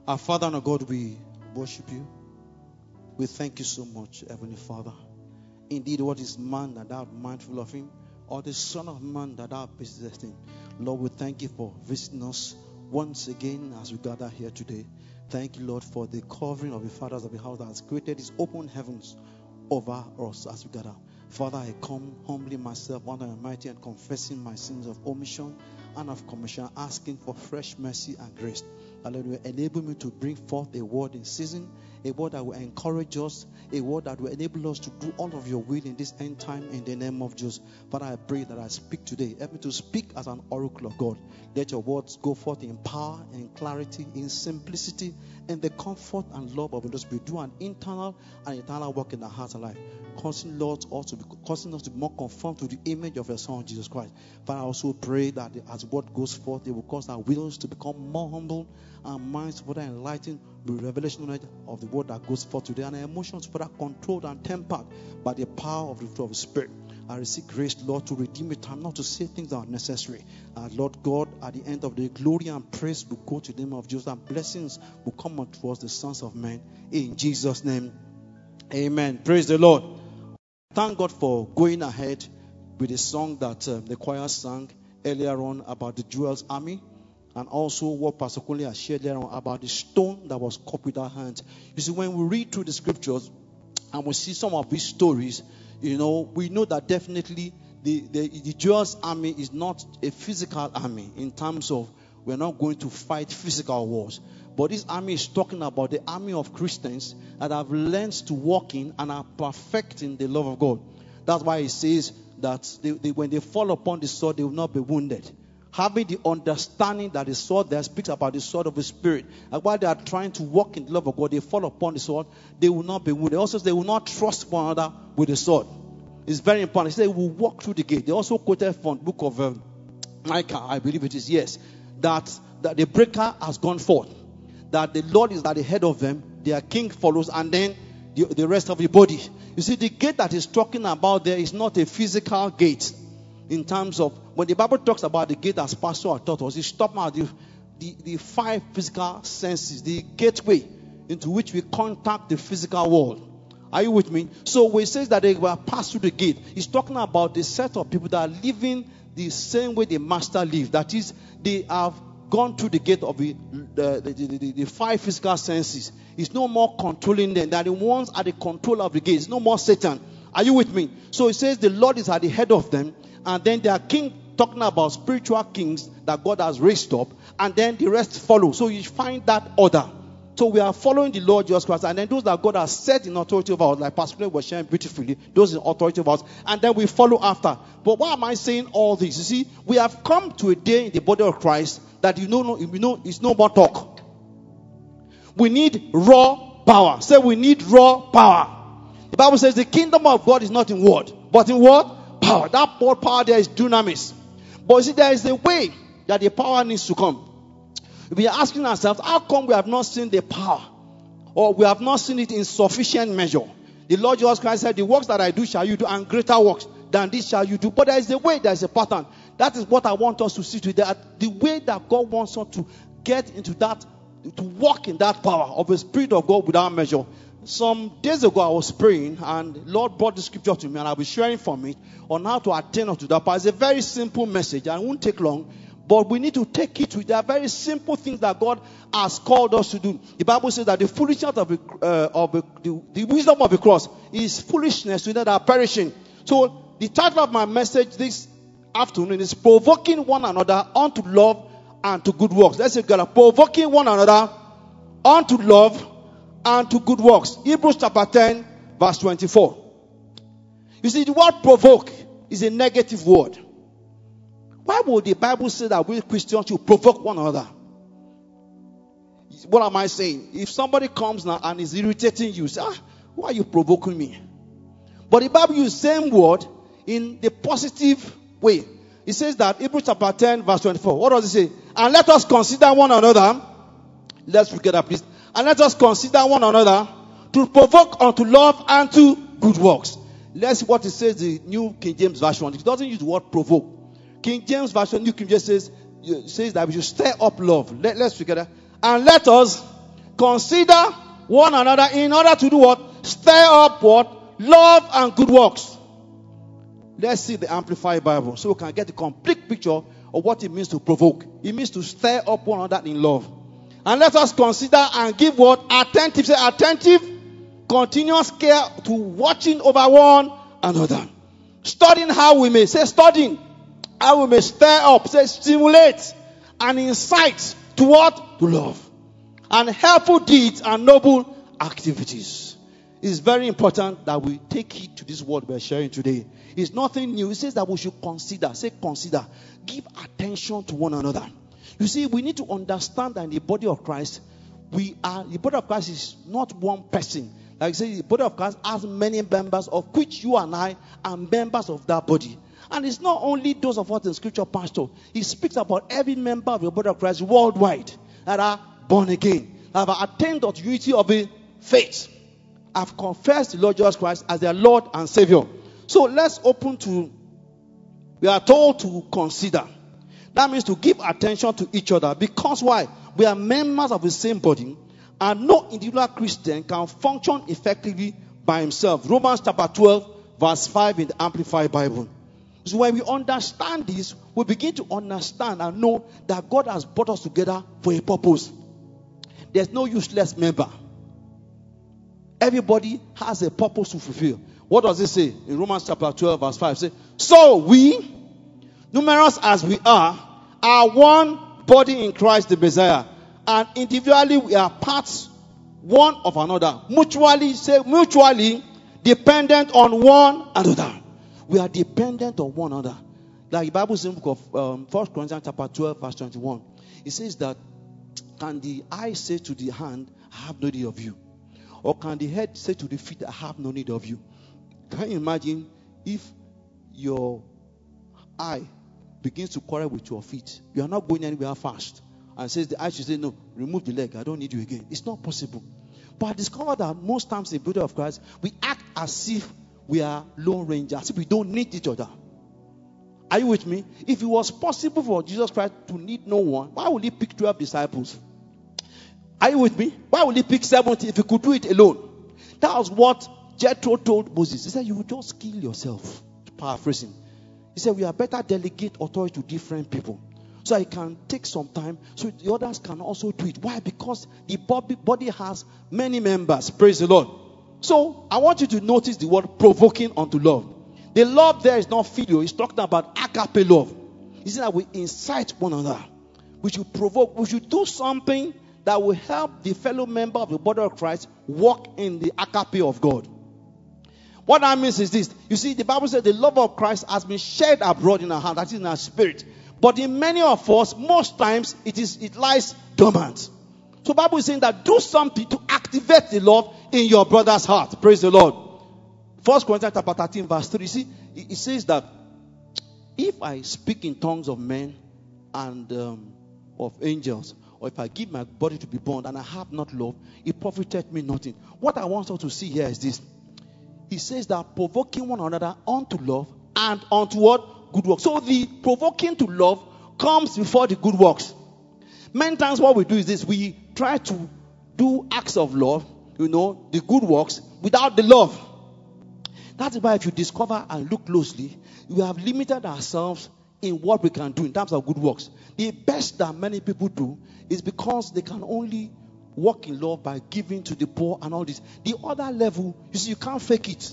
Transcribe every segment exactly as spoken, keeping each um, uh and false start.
Our Father and our God, we worship you. We thank you so much, Heavenly Father. Indeed, what is man that thou art mindful of him, or the Son of Man that thou visitest him? Lord, we thank you for visiting us once again as we gather here today. Thank you, Lord, for the covering of the fathers of the house that has created these open heavens over us as we gather. Father, I come humbly myself under your mighty and confessing my sins of omission and of commission, asking for fresh mercy and grace. That Lord will enable me to bring forth a word in season, a word that will encourage us, a word that will enable us to do all of your will in this end time in the name of Jesus. Father, I pray that I speak today. Help me to speak as an oracle of God. Let your words go forth in power, in clarity, in simplicity, in the comfort and love of the Holy Spirit. Do an internal and eternal work in our hearts and life. Causing Lord also be causing us to be more conformed to the image of your Son Jesus Christ. Father, I also pray that as word goes forth, it will cause our wills to become more humble, our minds further enlightened with revelation of the word that goes forth today, and our emotions further controlled and tempered by the power of the fruit of the Spirit. I receive grace, Lord, to redeem the time, not to say things that are necessary. And Lord God, at the end of the glory and praise will go to the name of Jesus, and blessings will come unto us, the sons of men. In Jesus' name, amen. Praise the Lord. Thank God for going ahead with the song that um, the choir sang earlier on about the Jewel's army, and also what Pastor Kunle has shared earlier on about the stone that was cut with our hands. You see, when we read through the scriptures and we see some of these stories, you know, we know that definitely the, the, the Jewel's army is not a physical army in terms of we're not going to fight physical wars. But this army is talking about the army of Christians that have learned to walk in and are perfecting the love of God. That's why it says that they, they, when they fall upon the sword, they will not be wounded. Having the understanding that the sword there speaks about the sword of the Spirit. And while they are trying to walk in the love of God, they fall upon the sword, they will not be wounded. Also, they will not trust one another with the sword. It's very important. They say, we will walk through the gate. They also quoted from the book of um, Micah, I believe it is, yes, that, that the breaker has gone forth. That the Lord is at the head of them, their king follows, and then the, the rest of the body. You see, the gate that he's talking about there is not a physical gate. In terms of, when the Bible talks about the gate as Pastor had taught us, he's talking about the, the, the five physical senses, the gateway into which we contact the physical world. Are you with me? So when it says that they will pass through the gate, he's talking about the set of people that are living the same way the master lived. That is, they have gone through the gate of the, the, the, the, the five physical senses. It's no more controlling them. That the ones at the control of the gate. It's no more Satan. Are you with me? So it says the Lord is at the head of them, and then their king, talking about spiritual kings that God has raised up, and then the rest follow. So you find that order. So we are following the Lord Jesus Christ, and then those that God has set in authority over us, like Pastor Clay was sharing beautifully, those in authority over us, and then we follow after. But why am I saying all this? You see, we have come to a day in the body of Christ that you know, you know, it's no more talk. We need raw power. Say, we need raw power. The Bible says the kingdom of God is not in word, but in what? Power. That word power there is dunamis. But you see, there is a way that the power needs to come. We are asking ourselves, how come we have not seen the power? Or we have not seen it in sufficient measure? The Lord Jesus Christ said, the works that I do shall you do, and greater works than this shall you do. But there is a way, there is a pattern. That is what I want us to see today. The way that God wants us to get into that, to walk in that power of the Spirit of God without measure. Some days ago I was praying, and the Lord brought the scripture to me, and I'll be sharing from it on how to attain to that power. It's a very simple message, and it won't take long. But we need to take it with. There are very simple things that God has called us to do. The Bible says that the foolishness of the, uh, of the, the, the wisdom of the cross is foolishness to them that are perishing. So the title of my message this afternoon is provoking one another unto love and to good works. Let's say together, provoking one another unto love and to good works. Hebrews chapter ten, verse twenty-four. You see, the word provoke is a negative word. Why would the Bible say that we Christians should provoke one another? What am I saying? If somebody comes now and is irritating you, say, ah, why are you provoking me? But the Bible uses the same word in the positive way. It says that, Hebrews chapter ten, verse twenty-four. What does it say? And let us consider one another. Let's forget that, please. And let us consider one another to provoke unto love and to good works. Let's see what it says, the New King James Version. It doesn't use the word provoke. King James Version, New King James says, says that we should stir up love. Let, let's together. And let us Consider one another in order to do what? Stir up what? Love and good works. Let's see the Amplified Bible so we can get a complete picture of what it means to provoke. It means to stir up one another in love. And let us consider and give what? Attentive. Say attentive, continuous care to watching over one another. Studying how we may, say studying, how we may stir up, say stimulate, and incite to what? To love. And helpful deeds and noble activities. It's very important that we take heed to this word we're sharing today. It's nothing new. It says that we should consider. Say consider. Give attention to one another. You see, we need to understand that in the body of Christ, we are, the body of Christ is not one person. Like I say, the body of Christ has many members, of which you and I are members of that body. And it's not only those of us in scripture, Pastor. He speaks about every member of the body of Christ worldwide that are born again, that have attained the unity of the faith, have confessed the Lord Jesus Christ as their Lord and Savior. So let's open to, we are told to consider. That means to give attention to each other. Because why? We are members of the same body, and no individual Christian can function effectively by himself. Romans chapter twelve, verse five in the Amplified Bible. So when we understand this, we begin to understand and know that God has brought us together for a purpose. There's no useless member. Everybody has a purpose to fulfill. What does it say in Romans chapter twelve, verse five? Say, so we, numerous as we are, are one body in Christ the Messiah, and individually we are parts one of another, mutually say mutually dependent on one another. We are dependent on one another. Like the Bible says in the book of um, First Corinthians chapter twelve, verse twenty-one. It says that, can the eye say to the hand, I have no need of you? Or can the head say to the feet, I have no need of you? Can you imagine if your eye begins to quarrel with your feet? You are not going anywhere fast. And says the eye should say, no, remove the leg. I don't need you again. It's not possible. But I discovered that most times in the body of Christ, we act as if we are lone rangers, as if we don't need each other. Are you with me? If it was possible for Jesus Christ to need no one, why would he pick twelve disciples? Are you with me? Why would he pick seventy if he could do it alone? That was what Jethro told Moses. He said, you will just kill yourself. Paraphrasing. He said, we are better delegate authority to different people, so it can take some time, so the others can also do it. Why? Because the body, body has many members. Praise the Lord. So I want you to notice the word provoking unto love. The love there is not filial. It's talking about agape love. He said that we incite one another. We should provoke. We should do something that will help the fellow member of the body of Christ walk in the agape of God. What that means is this. You see, the Bible says the love of Christ has been shed abroad in our heart, that is in our spirit. But in many of us, most times, it is it lies dormant. So the Bible is saying that do something to activate the love in your brother's heart. Praise the Lord. First Corinthians chapter thirteen, verse three. You see, it says that if I speak in tongues of men and um, of angels, or if I give my body to be burned and I have not love, it profiteth me nothing. What I want us to see here is this. He says that provoking one another unto love and unto what? Good works. So the provoking to love comes before the good works. Many times what we do is this. We try to do acts of love, you know, the good works, without the love. That's why if you discover and look closely, we have limited ourselves in what we can do in terms of good works. The best that many people do is because they can only walk in love by giving to the poor and all this. The other level, you see, you can't fake it.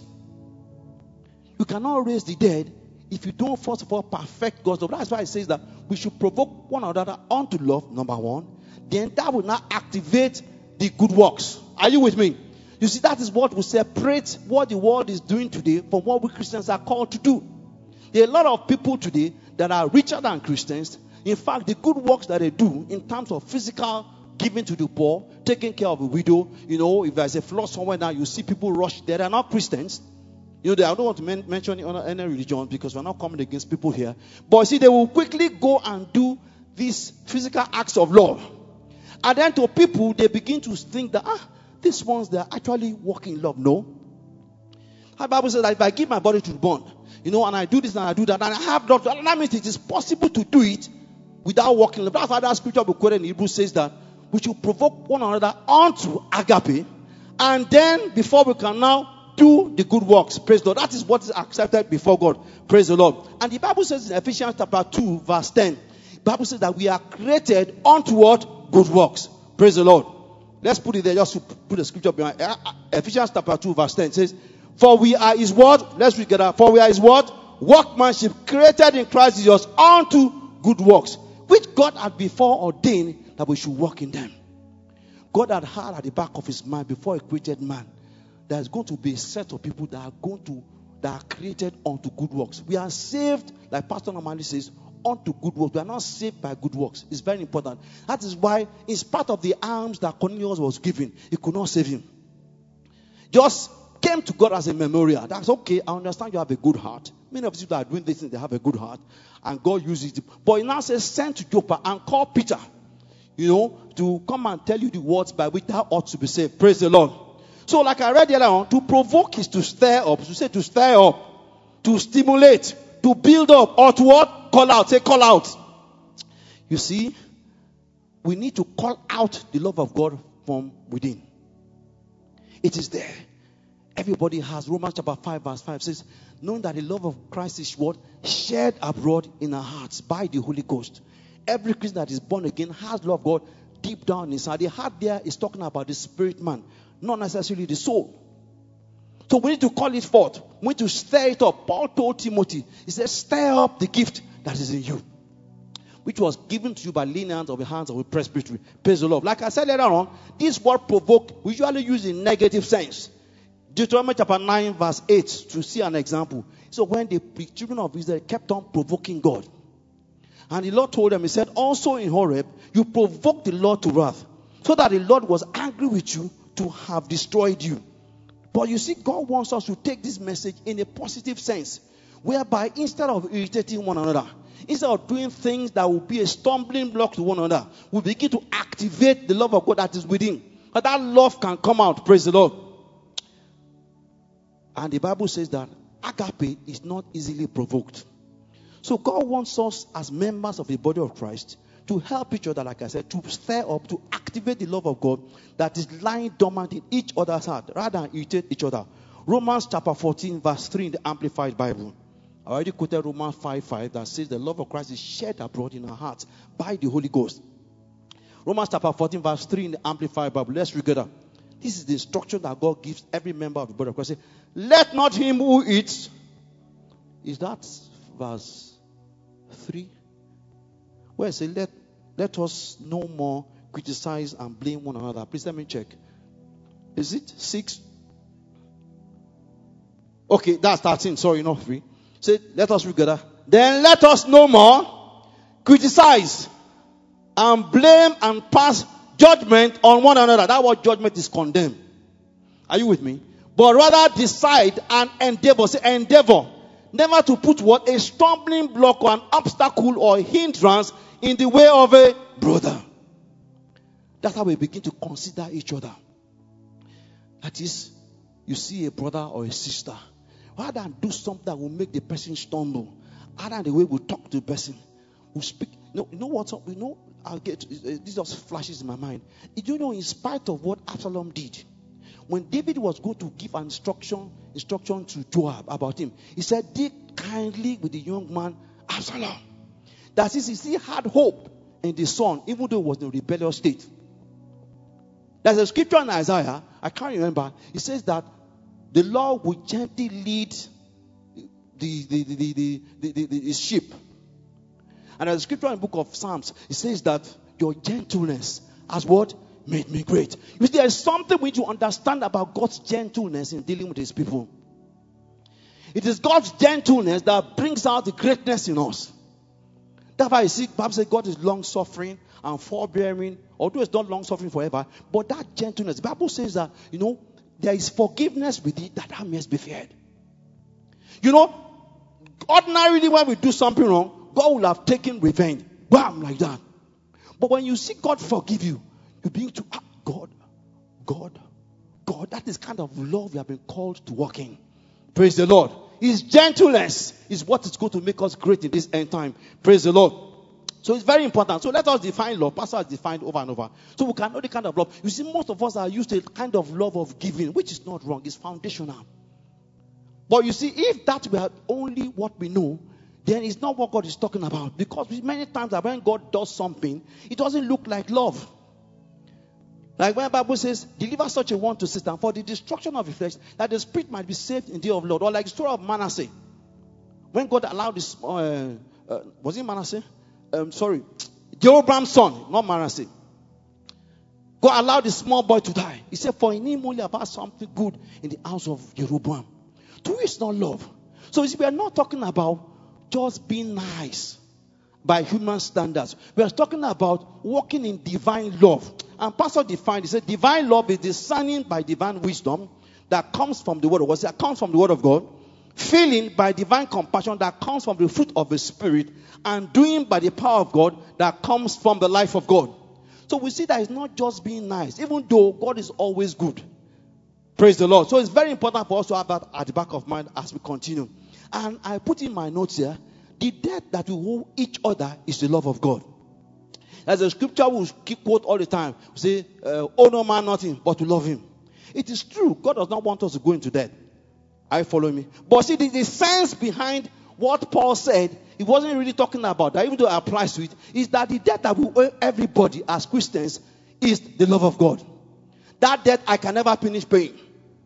You cannot raise the dead if you don't first of all perfect God's love. That's why it says that we should provoke one another unto love, number one. Then that will now activate the good works. Are you with me? You see, that is what will separate what the world is doing today from what we Christians are called to do. There are a lot of people today that are richer than Christians. In fact, the good works that they do in terms of physical giving to the poor, taking care of a widow, you know, if there's a flood somewhere now, you see people rush there. They're not Christians. You know, they, I don't want to men- mention any religion because we're not coming against people here. But see, they will quickly go and do these physical acts of love. And then to people, they begin to think that, ah, these ones, they're actually walking in love. No. The Bible says that if I give my body to the bond, you know, and I do this and I do that, and I have not, that means it is possible to do it without walking in love. That's why that scripture we quoted in Hebrews says that we should provoke one another unto agape. And then, before we can now do the good works, praise the Lord. That is what is accepted before God. Praise the Lord. And the Bible says in Ephesians chapter two, verse ten, the Bible says that we are created unto what? Good works. Praise the Lord. Let's put it there, just to put the scripture behind. Ephesians chapter two, verse ten says, for we are his what? Let's read together. For we are his what? Workmanship, created in Christ Jesus unto good works, which God had before ordained that we should walk in them. God had had at the back of his mind before he created man, there's going to be a set of people that are going to, that are created unto good works. We are saved, like Pastor normally says, unto good works. We are not saved by good works. It's very important. That is why, in spite of the alms that Cornelius was given, he could not save him. Just came to God as a memorial. That's okay. I understand you have a good heart. Many of you that are doing this thing, they have a good heart, and God uses it. But he now says, send to Joppa and call Peter, you know, to come and tell you the words by which thou ought to be saved. Praise the Lord. So, like I read earlier on, to provoke is to stir up. To say to stir up, to stimulate, to build up, or to what? Call out. Say call out. You see, we need to call out the love of God from within. It is there. Everybody has. Romans chapter five verse five says, knowing that the love of Christ is what? Shared abroad in our hearts by the Holy Ghost. Every Christian that is born again has the love of God deep down inside. The heart there is talking about the spirit man, not necessarily the soul. So we need to call it forth. We need to stir it up. Paul told Timothy, he said, stir up the gift that is in you, which was given to you by laying hands of the hands of the presbytery. Praise the Lord. Like I said earlier on, this word provoke, we usually use in negative sense. Deuteronomy chapter nine verse eight, to see an example. So when the children of Israel kept on provoking God, and the Lord told them, he said, also in Horeb, you provoked the Lord to wrath, so that the Lord was angry with you to have destroyed you. But you see, God wants us to take this message in a positive sense, whereby instead of irritating one another, instead of doing things that will be a stumbling block to one another, we begin to activate the love of God that is within. But that love can come out. Praise the Lord. And the Bible says that agape is not easily provoked. So God wants us as members of the body of Christ to help each other, like I said, to stir up, to activate the love of God that is lying dormant in each other's heart, rather than irritate each other. Romans chapter fourteen verse three in the Amplified Bible. I already quoted Romans five five that says the love of Christ is shed abroad in our hearts by the Holy Ghost. Romans chapter fourteen verse three in the Amplified Bible. Let's read it. This is the instruction that God gives every member of the body of Christ. Say, let not him who eats. Is that verse three? Where it says, let, let us no more criticize and blame one another. Please let me check. Is it six? Okay, that's thirteen. Sorry, not three. Say, let us read together. Then let us no more criticize and blame and pass judgment on one another. That word judgment is condemn. Are you with me? But rather decide and endeavor. Say endeavor. Never to put what? A stumbling block or an obstacle or a hindrance in the way of a brother. That's how we begin to consider each other. That is, you see a brother or a sister, rather than do something that will make the person stumble, other than the way we talk to the person, we speak. You know, you know what? You know, I'll get this just flashes in my mind. Did you know, in spite of what Absalom did, when David was going to give an instruction, instruction to Joab about him, he said, deal kindly with the young man Absalom. That is, he still had hope in the son, even though it was in a rebellious state. There's a scripture in Isaiah, I can't remember. It says that the Lord will gently lead the, the, the, the, the, the, the, the sheep. And there's a scripture in the book of Psalms. It says that your gentleness has what? Made me great. You see, there's something we need to understand about God's gentleness in dealing with his people. It is God's gentleness that brings out the greatness in us. That's why you see, Bible says God is long-suffering and forbearing, although it's not long-suffering forever. But that gentleness, the Bible says that, you know, there is forgiveness with it that thou mayest be feared. You know, ordinarily when we do something wrong, God will have taken revenge. Bam, like that. But when you see God forgive you, you begin to, ah, God, God, God. That is kind of love we have been called to walk in. Praise the Lord. His gentleness is what is going to make us great in this end time. Praise the Lord. So it's very important. So let us define love. Pastor has defined over and over. So we can know the kind of love. You see, most of us are used to a kind of love of giving, which is not wrong. It's foundational. But you see, if that were only what we know, then it's not what God is talking about. Because many times that when God does something, it doesn't look like love. Like when the Bible says, deliver such a one to Satan for the destruction of the flesh, that the spirit might be saved in the day of the Lord. Or like the story of Manasseh. When God allowed this, uh, uh, was it Manasseh? Um, sorry, Jeroboam's son, not Manasseh. God allowed the small boy to die. He said, for in him only about something good in the house of Jeroboam. To is not love. So you see, we are not talking about just being nice by human standards. We are talking about walking in divine love. And Pastor defined, he said, divine love is discerning by divine wisdom that comes from the word of God. That comes from the word of God. Feeling by divine compassion that comes from the fruit of the Spirit. And doing by the power of God that comes from the life of God. So we see that it's not just being nice, even though God is always good. Praise the Lord. So it's very important for us to have that at the back of mind as we continue. And I put in my notes here, the debt that we owe each other is the love of God. As a scripture we keep quote all the time. We say, uh, owe no man nothing but to love him. It is true. God does not want us to go into debt. Are you following me? But see, the, the sense behind what Paul said, he wasn't really talking about that, even though it applies to it, is that the debt that we owe everybody as Christians is the love of God. That debt I can never finish paying.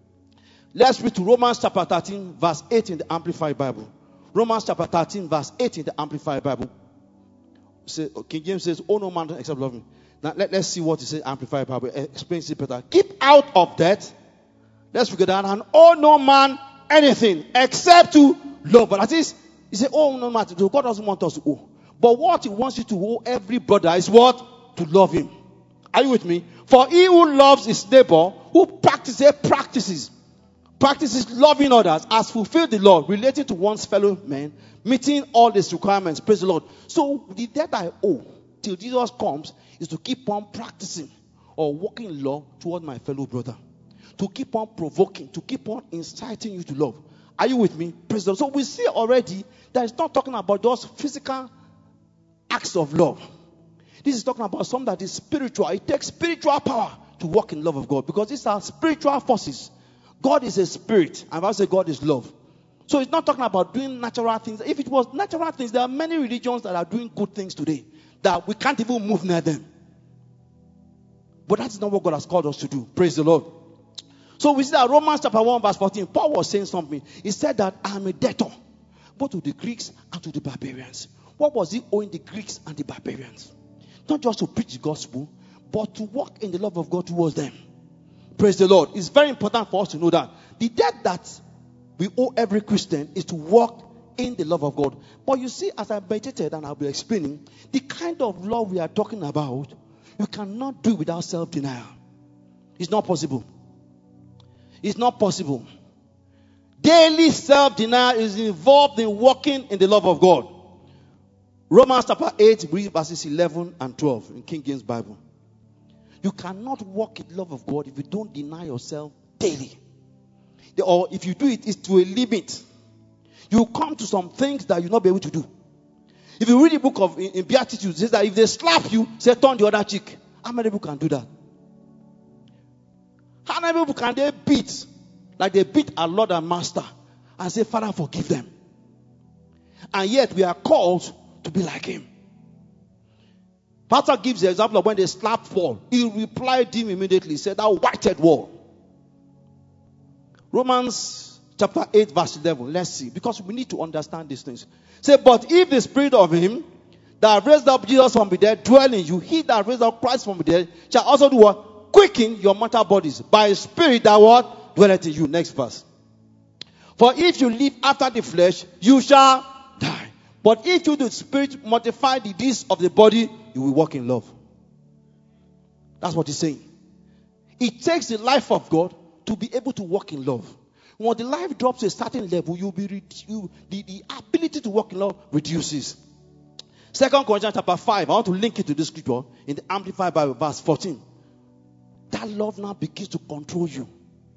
Let's read to Romans chapter thirteen, verse eight in the Amplified Bible. Romans chapter thirteen, verse eight in the Amplified Bible. Say, King James says, oh no man except love me. Now let, let's see what it says, Amplified Bible. Explains it better. Keep out of debt. Let's figure that out. And oh no man anything except to love. But that is, he said, oh no man, God doesn't want us to owe. But what he wants you to owe every brother is what? To love him. Are you with me? For he who loves his neighbor, who practices, practices, practices loving others, has fulfilled the law relating to one's fellow man, meeting all his requirements. Praise the Lord. So the debt I owe till Jesus comes is to keep on practicing or walking in law toward my fellow brother. To keep on provoking, to keep on inciting you to love. Are you with me? Praise the Lord. So we see already that it's not talking about those physical acts of love. This is talking about something that is spiritual. It takes spiritual power to walk in love of God, because these are spiritual forces. God is a spirit, and I say God is love. So it's not talking about doing natural things. If it was natural things, there are many religions that are doing good things today that we can't even move near them. But that's not what God has called us to do. Praise the Lord. So we see that Romans chapter one verse fourteen, Paul was saying something. He said that I am a debtor, both to the Greeks and to the barbarians. What was he owing the Greeks and the barbarians? Not just to preach the gospel, but to walk in the love of God towards them. Praise the Lord. It's very important for us to know that the debt that we owe every Christian is to walk in the love of God. But you see, as I meditated and I'll be explaining, the kind of love we are talking about, you cannot do without self-denial. It's not possible. It's not possible. Daily self-denial is involved in walking in the love of God. Romans chapter eight, verses eleven and twelve in King James Bible. You cannot walk in the love of God if you don't deny yourself daily. Or if you do it, it's to a limit. You come to some things that you'll not be able to do. If you read the book of in, in Beatitudes, it says that if they slap you, say turn the other cheek. How many people can do that? How many people can they beat like they beat our Lord and Master and say, Father, forgive them? And yet we are called to be like him. Pastor gives the example of when they slapped Paul. He replied to him immediately. He said, thou whited wall. Romans chapter eight verse eleven. Let's see. Because we need to understand these things. Say, but if the spirit of him that raised up Jesus from the dead dwell in you, he that raised up Christ from the dead shall also do what? Quicken your mortal bodies by a spirit that what? Dwelleth in you. Next verse. For if you live after the flesh, you shall die. But if you the spirit mortify the deeds of the body, you will walk in love. That's what he's saying. It takes the life of God to be able to walk in love. When the life drops to a certain level, you'll be you, the, the ability to walk in love reduces. Second Corinthians chapter five. I want to link it to this scripture in the Amplified Bible, verse fourteen. That love now begins to control you.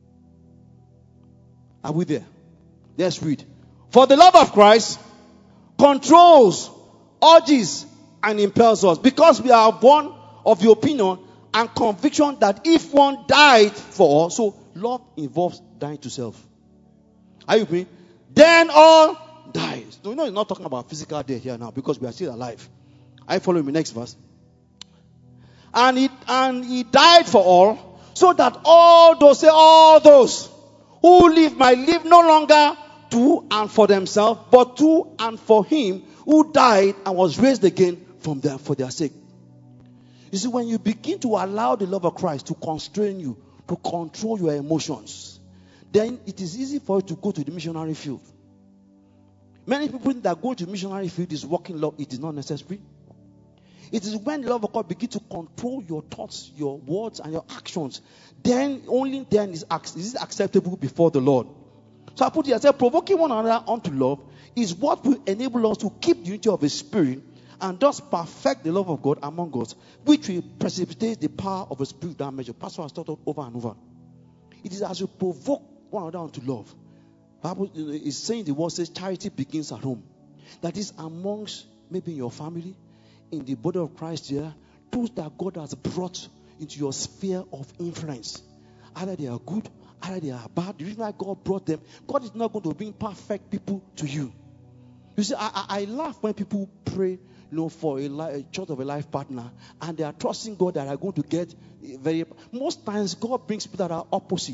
Are we there? Let's read. For the love of Christ controls, urges, and impels us. Because we are born of the opinion and conviction that if one died for us, so love involves dying to self. Are you with me? Then all dies. No, you know, he's not talking about physical death here now because we are still alive. Are you following me? Next verse. And he, and he died for all, so that all those, say all those who live might live no longer to and for themselves, but to and for him who died and was raised again from them for their sake. You see, when you begin to allow the love of Christ to constrain you, to control your emotions, then it is easy for you to go to the missionary field. Many people think that going to the missionary field is working love. It is not necessary. It is when the love of God begins to control your thoughts, your words, and your actions. Then, only then is, is it acceptable before the Lord. So I put it, I said, provoking one another unto love is what will enable us to keep the unity of the Spirit and thus perfect the love of God among us, which will precipitate the power of the Spirit without measure. Pastor has taught us over and over. It is as you provoke one another unto love. The Bible is saying, the word says charity begins at home. That is amongst maybe your family, in the body of Christ here, those that God has brought into your sphere of influence. Either they are good, either they are bad. The reason why God brought them, God is not going to bring perfect people to you. You see, I, I, I laugh when people pray, you know, for a, li- a church of a life partner, and they are trusting God that are going to get very. Most times, God brings people that are opposite.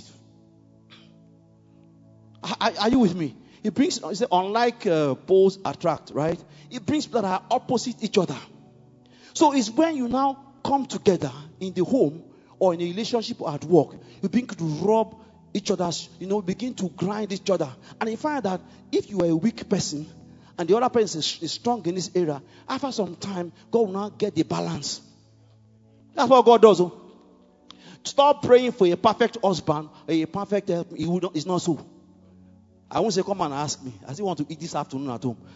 Are, are you with me? He brings, he said, unlike uh, poles attract, right? He brings people that are opposite each other. So it's when you now come together in the home or in a relationship or at work, you begin to rub each other's, you know, begin to grind each other. And you find that if you are a weak person and the other person is, is strong in this area, after some time, God will now get the balance. That's what God does. Oh. Stop praying for a perfect husband or a perfect help. It's not so. I won't say, come and ask me. I still want to eat this afternoon at home.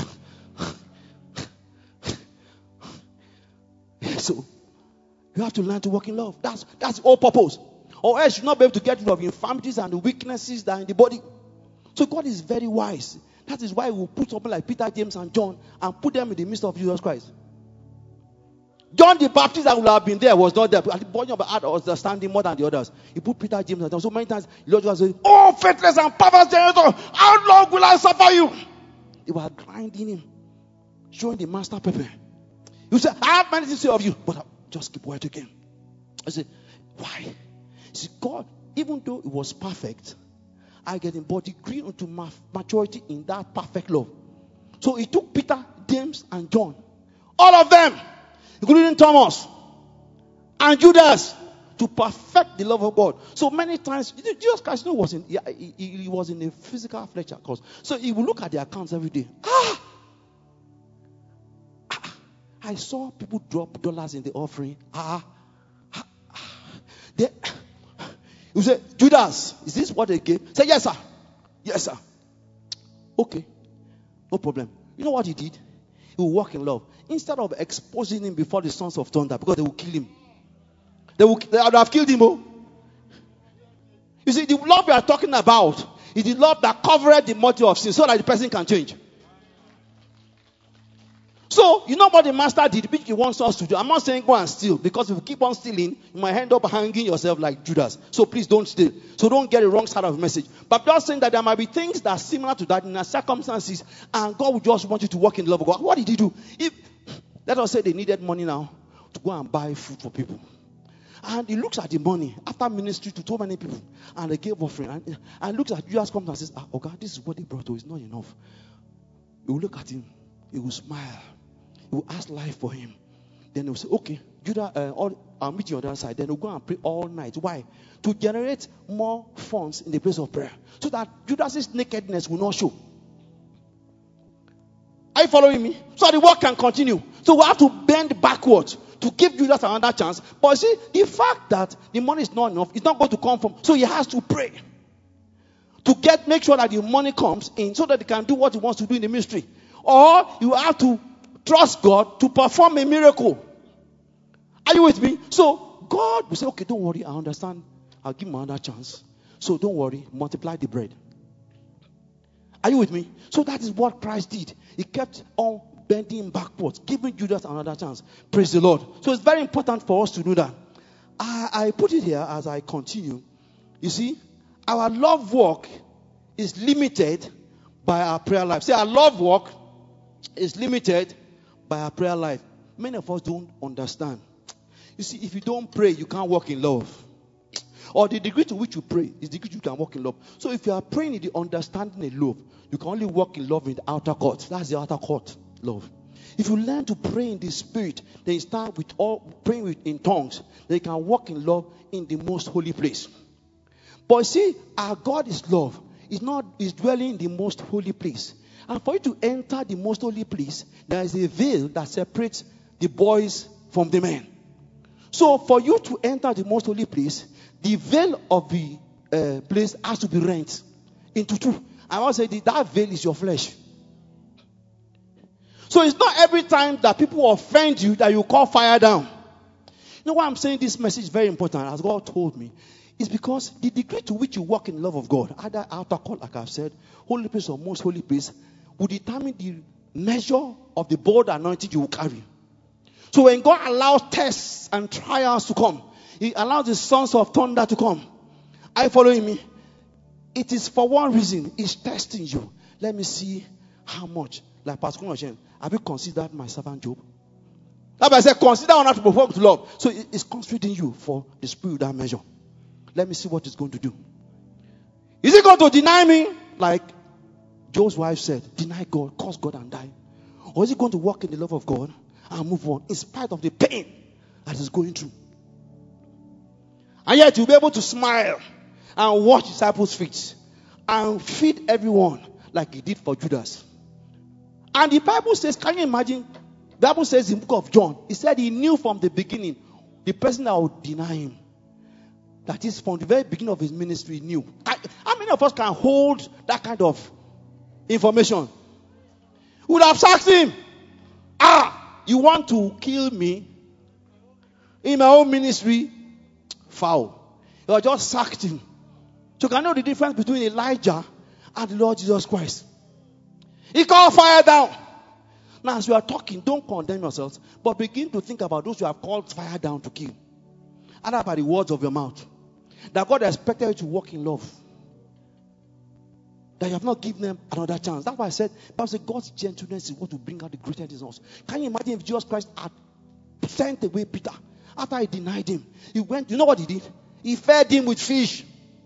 So, you have to learn to walk in love. That's that's the whole purpose. Or else you'll not be able to get rid of infirmities and the weaknesses that are in the body. So God is very wise. That is why we will put something like Peter, James, and John and put them in the midst of Jesus Christ. John the Baptist that would have been there was not there. At the point of had understanding more than the others. He put Peter, James, and John. So many times, the Lord just said, oh, faithless and perverse generator, how long will I suffer you? They were grinding him, showing the master pepper. You say, I have many things to say of you, but I'll just keep quiet again. I said, why? See, God, even though it was perfect, I get him, but he grew into maturity in that perfect love. So he took Peter, James, and John, all of them, including Thomas and Judas, to perfect the love of God. So many times, Jesus Christ you know, was in he, he, he was in a physical flesh, of course. So he would look at the accounts every day. Ah! I saw people drop dollars in the offering. Ah, ah, ah. They, you say, Judas, is this what they gave? Say, yes, sir. Yes, sir. Okay, no problem. You know what he did? He will walk in love. Instead of exposing him before the sons of thunder, because they will kill him. They, will, they would have killed him. Oh. You see, the love we are talking about is the love that covered the multitude of sin so that the person can change. So, you know what the master did, which he wants us to do. I'm not saying go and steal, because if you keep on stealing, you might end up hanging yourself like Judas. So please don't steal. So don't get the wrong side of the message. But I'm just saying that there might be things that are similar to that in our circumstances, and God will just want you to walk in love of God. What did he do? If, let us say they needed money now to go and buy food for people. And he looks at the money after ministry to so many people, and they gave offering. And, and looks at Judas, comes and says, ah, okay, this is what they brought. Oh, it's not enough. He will look at him. He will smile. He will ask life for him. Then he will say, okay, Judah, uh, all, I'll meet you on the other side. Then we'll go and pray all night. Why? To generate more funds in the place of prayer. So that Judas's nakedness will not show. Are you following me? So the work can continue. So we have to bend backwards to give Judas another chance. But you see, the fact that the money is not enough, it's not going to come from. So he has to pray. To get, make sure that the money comes in so that he can do what he wants to do in the ministry. Or you have to trust God to perform a miracle. Are you with me? So God will say, okay, don't worry, I understand. I'll give him another chance. So don't worry, multiply the bread. Are you with me? So that is what Christ did. He kept on bending backwards, giving Judas another chance. Praise the Lord. So it's very important for us to do that. I, I put it here as I continue. You see, our love walk is limited by our prayer life. See, our love walk is limited by our prayer life. Many of us don't understand. You see, if you don't pray, you can't walk in love. Or the degree to which you pray is the degree you can walk in love. So if you are praying in the understanding of love, you can only walk in love in the outer court. That's the outer court love. If you learn to pray in the spirit, then you start with all praying with, in tongues, then you can walk in love in the most holy place. But you see, our God is love. He's not is dwelling in the most holy place. And for you to enter the most holy place, there is a veil that separates the boys from the men. So for you to enter the most holy place, the veil of the uh, place has to be rent into two. I want to say that, that veil is your flesh. So it's not every time that people offend you that you call fire down. You know why I'm saying this message is very important, as God told me. It's because the degree to which you walk in the love of God, either outer court, like I've said, holy place or most holy place, will determine the measure of the bold anointing you will carry. So when God allows tests and trials to come, He allows the sons of thunder to come. Are you following me? It is for one reason. It's testing you. Let me see how much. Like Pastor Kunoshen, have you considered my servant Job? That's why I said, consider or not to perform to love. So it's constraining you for the spirit without measure. Let me see what it's going to do. Is it going to deny me? Like Job's wife said, deny God, curse God and die. Or is it going to walk in the love of God and move on in spite of the pain that is going through? And yet you'll be able to smile and wash disciples' feet and feed everyone like he did for Judas. And the Bible says, can you imagine? The Bible says in the book of John, he said he knew from the beginning the person that would deny him. That is, from the very beginning of his ministry, he knew. How many of us can hold that kind of information? We would have asked him, ah, you want to kill me in my own ministry? Foul. You have just sacked him. So you can know the difference between Elijah and the Lord Jesus Christ. He called fire down. Now, as you are talking, don't condemn yourselves, but begin to think about those you have called fire down to kill. Either by the words of your mouth. That God expected you to walk in love. That you have not given them another chance. That's why I said, Bible said God's gentleness is what will bring out the greatest in us. Can you imagine if Jesus Christ had sent away Peter after he denied him? He went, you know what he did? He fed him with fish.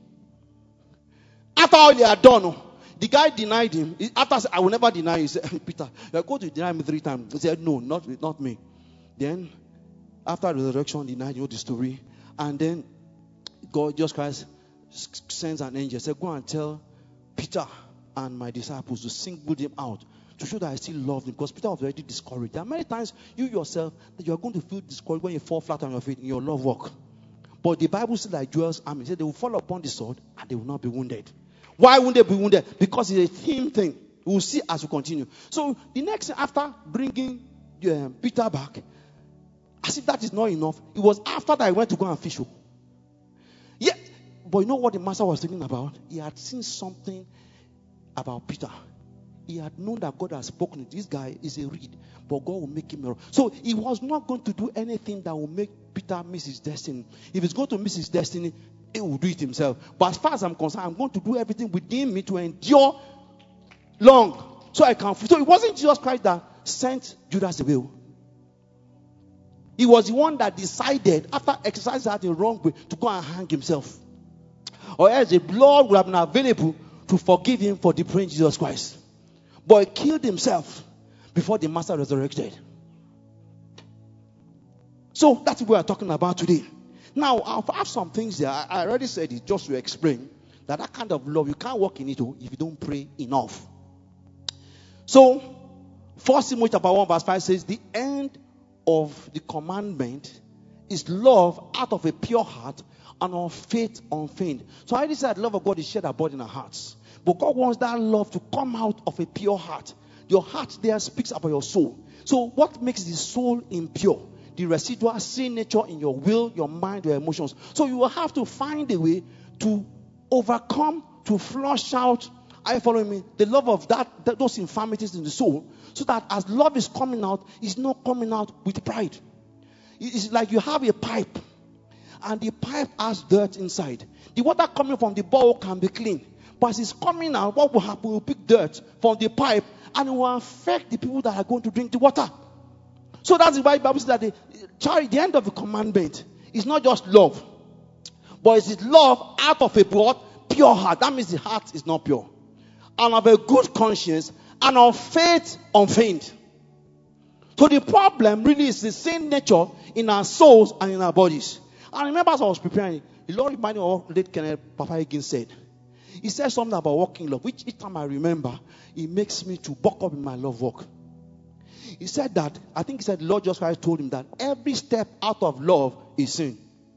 After all he had done, the guy denied him. He, after said, I will never deny you. He said, Peter, you are going to deny me three times. He said, no, not, not me. Then, after the resurrection, he denied, you know the story. And then, God, Jesus Christ, sends an angel. Said, go and tell Peter and my disciples to single them out to show that I still love them. Because Peter was already discouraged. There are many times you yourself that you are going to feel discouraged when you fall flat on your feet in your love walk. But the Bible says like Joel's army, said they will fall upon the sword and they will not be wounded. Why won't they be wounded? Because it's a team thing. We will see as we continue. So the next thing after bringing uh, Peter back, as if that is not enough, it was after that I went to go and fish. Yeah, but you know what the master was thinking about? He had seen something about Peter. He had known that God had spoken. This guy is a reed, but God will make him a rock. So he was not going to do anything that will make Peter miss his destiny. If he's going to miss his destiny, he will do it himself. But as far as I'm concerned, I'm going to do everything within me to endure long, so I can. So it wasn't Jesus Christ that sent Judas away. He was the one that decided, after exercising that the wrong way, to go and hang himself. Or else the blood would have been available to forgive him for betraying Jesus Christ. But he killed himself before the master resurrected. So that's what we are talking about today. Now, I have some things there. I already said it just to explain that that kind of love, you can't walk in it if you don't pray enough. So, First Timothy chapter one verse five says, the end of the commandment is love out of a pure heart and of faith unfeigned. So I already said the love of God is shed abroad in our hearts. But God wants that love to come out of a pure heart. Your heart there speaks about your soul. So what makes the soul impure? The residual sin nature in your will, your mind, your emotions. So you will have to find a way to overcome, to flush out, Are you following me? The love of that, that those infirmities in the soul, so that as love is coming out, it's not coming out with pride. It's like you have a pipe, and the pipe has dirt inside. The water coming from the bowl can be clean, but as it's coming out, what will happen? We'll pick dirt from the pipe, and it will affect the people that are going to drink the water. So that's why the Bible says that the, child, the end of the commandment is not just love, but it's love out of a what? Pure heart. That means the heart is not pure. And of a good conscience, and of faith unfeigned. So the problem really is the same nature in our souls and in our bodies. I remember as I was preparing, the Lord reminded me of what late Kenneth Papa Higgins said. He said something about walking love, which each time I remember, it makes me to buck up in my love walk. He said that, I think he said, the Lord Jesus Christ told him that every step out of love is sin.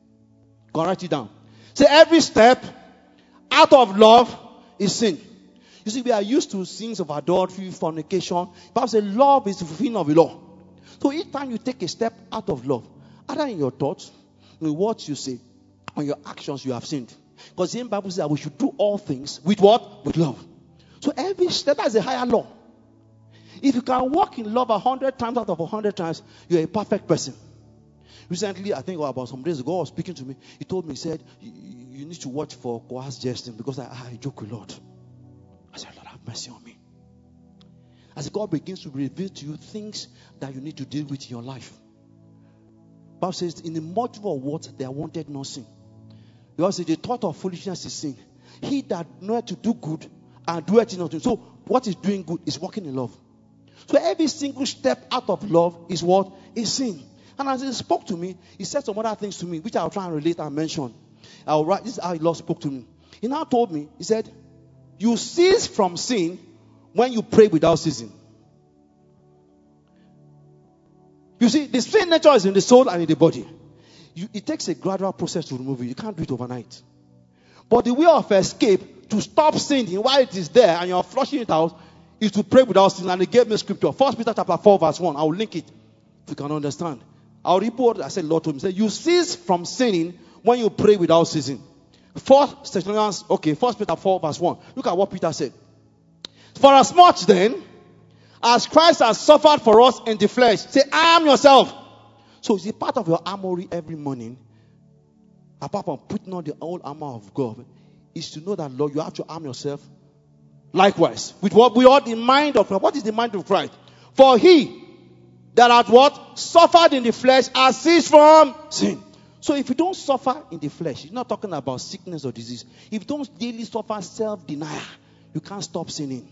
Go write it down. Say, every step out of love is sin. You see, we are used to sins of adultery, fornication. The Bible says love is the fulfilling of the law. So each time you take a step out of love, either in your thoughts, in what you say, or your actions, you have sinned. Because the Bible says that we should do all things with what? With love. So every step, that's a higher law. If you can walk in love a hundred times out of a hundred times, you're a perfect person. Recently, I think about some days ago, I was speaking to me. He told me, he said, you need to watch for coarse jesting because I, I joke a lot. I said, Lord, have mercy on me. As God begins to reveal to you things that you need to deal with in your life. The Bible says, in the multitude of words, they are wanted not sin. You also say, the thought of foolishness is sin. He that knoweth to do good and doeth it not. So, what is doing good is walking in love. So, every single step out of love is what? Is sin. And as he spoke to me, he said some other things to me, which I'll try and relate and mention. I'll write, this is how the Lord spoke to me. He now told me, he said, you cease from sin when you pray without ceasing. You see, the sin nature is in the soul and in the body. You, it takes a gradual process to remove it. You can't do it overnight. But the way of escape to stop sinning while it is there and you're flushing it out is to pray without sin. And he gave me scripture. First Peter chapter four verse one. I'll link it if you can understand. I'll report, I said, Lord told me, said, you cease from sinning when you pray without ceasing. First Thessalonians, okay, First Peter four verse one. Look at what Peter said. For as much then as Christ has suffered for us in the flesh, say, arm yourself. So it's a part of your armory every morning, apart from putting on the whole armor of God, is to know that, Lord, you have to arm yourself likewise. With what we are the mind of Christ. What is the mind of Christ? For he that hath what? Suffered in the flesh has ceased from sin. So if you don't suffer in the flesh, he's not talking about sickness or disease. If you don't daily suffer self-denial, you can't stop sinning.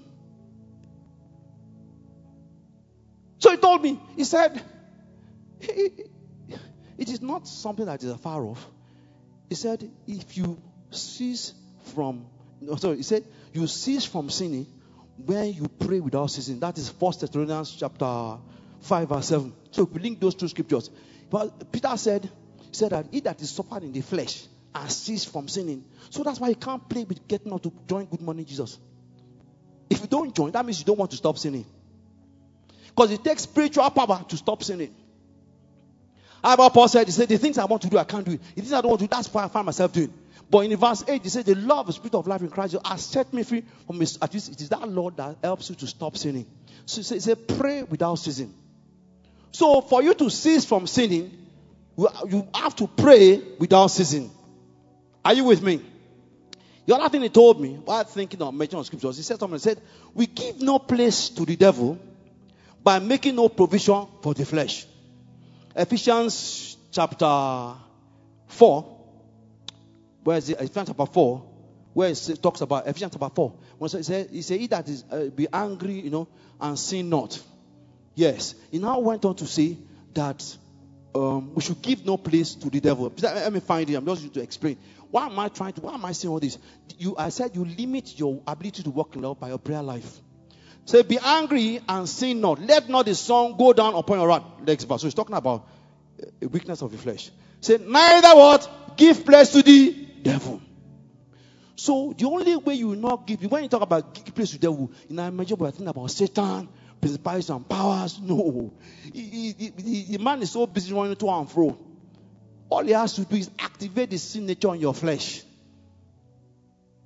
So he told me, he said, it is not something that is afar off. He said, if you cease from, no, sorry, he said, you cease from sinning when you pray without ceasing. That is First Thessalonians chapter five verse seven. So we link those two scriptures. But Peter said, he said that he that is suffered in the flesh has ceased from sinning. So that's why you can't play with getting out to join Good Morning Jesus. If you don't join, that means you don't want to stop sinning. Because it takes spiritual power to stop sinning. However, Paul said, he said, the things I want to do, I can't do it. The things I don't want to do, that's why I find myself doing. But in verse eight, he said, the love, the spirit of life in Christ has set me free from his, at least it is that Lord that helps you to stop sinning. So he said, pray without ceasing. So for you to cease from sinning, you have to pray without ceasing. Are you with me? The other thing he told me, while thinking of mentioning scriptures, he said something, he said, we give no place to the devil by making no provision for the flesh. Ephesians chapter four, where is it? Ephesians chapter four, where it talks about Ephesians chapter four. When he said, he said, he that is uh, be angry, you know, and sin not. Yes. He now went on to say that um, we should give no place to the devil. Let me find it. I'm just going to explain. Why am I trying to? Why am I saying all this? You, I said you limit your ability to walk in love by your prayer life. Say, be angry and sin not. Let not the sun go down upon your wrath. Next verse. So he's talking about a weakness of the flesh. Say, neither what? Give place to the devil. So the only way you will not give, when you talk about give place to the devil, you know, imagine we're thinking about Satan, principalities and powers. No. He, he, he, the man is so busy running to and fro. All he has to do is activate the sin nature in your flesh.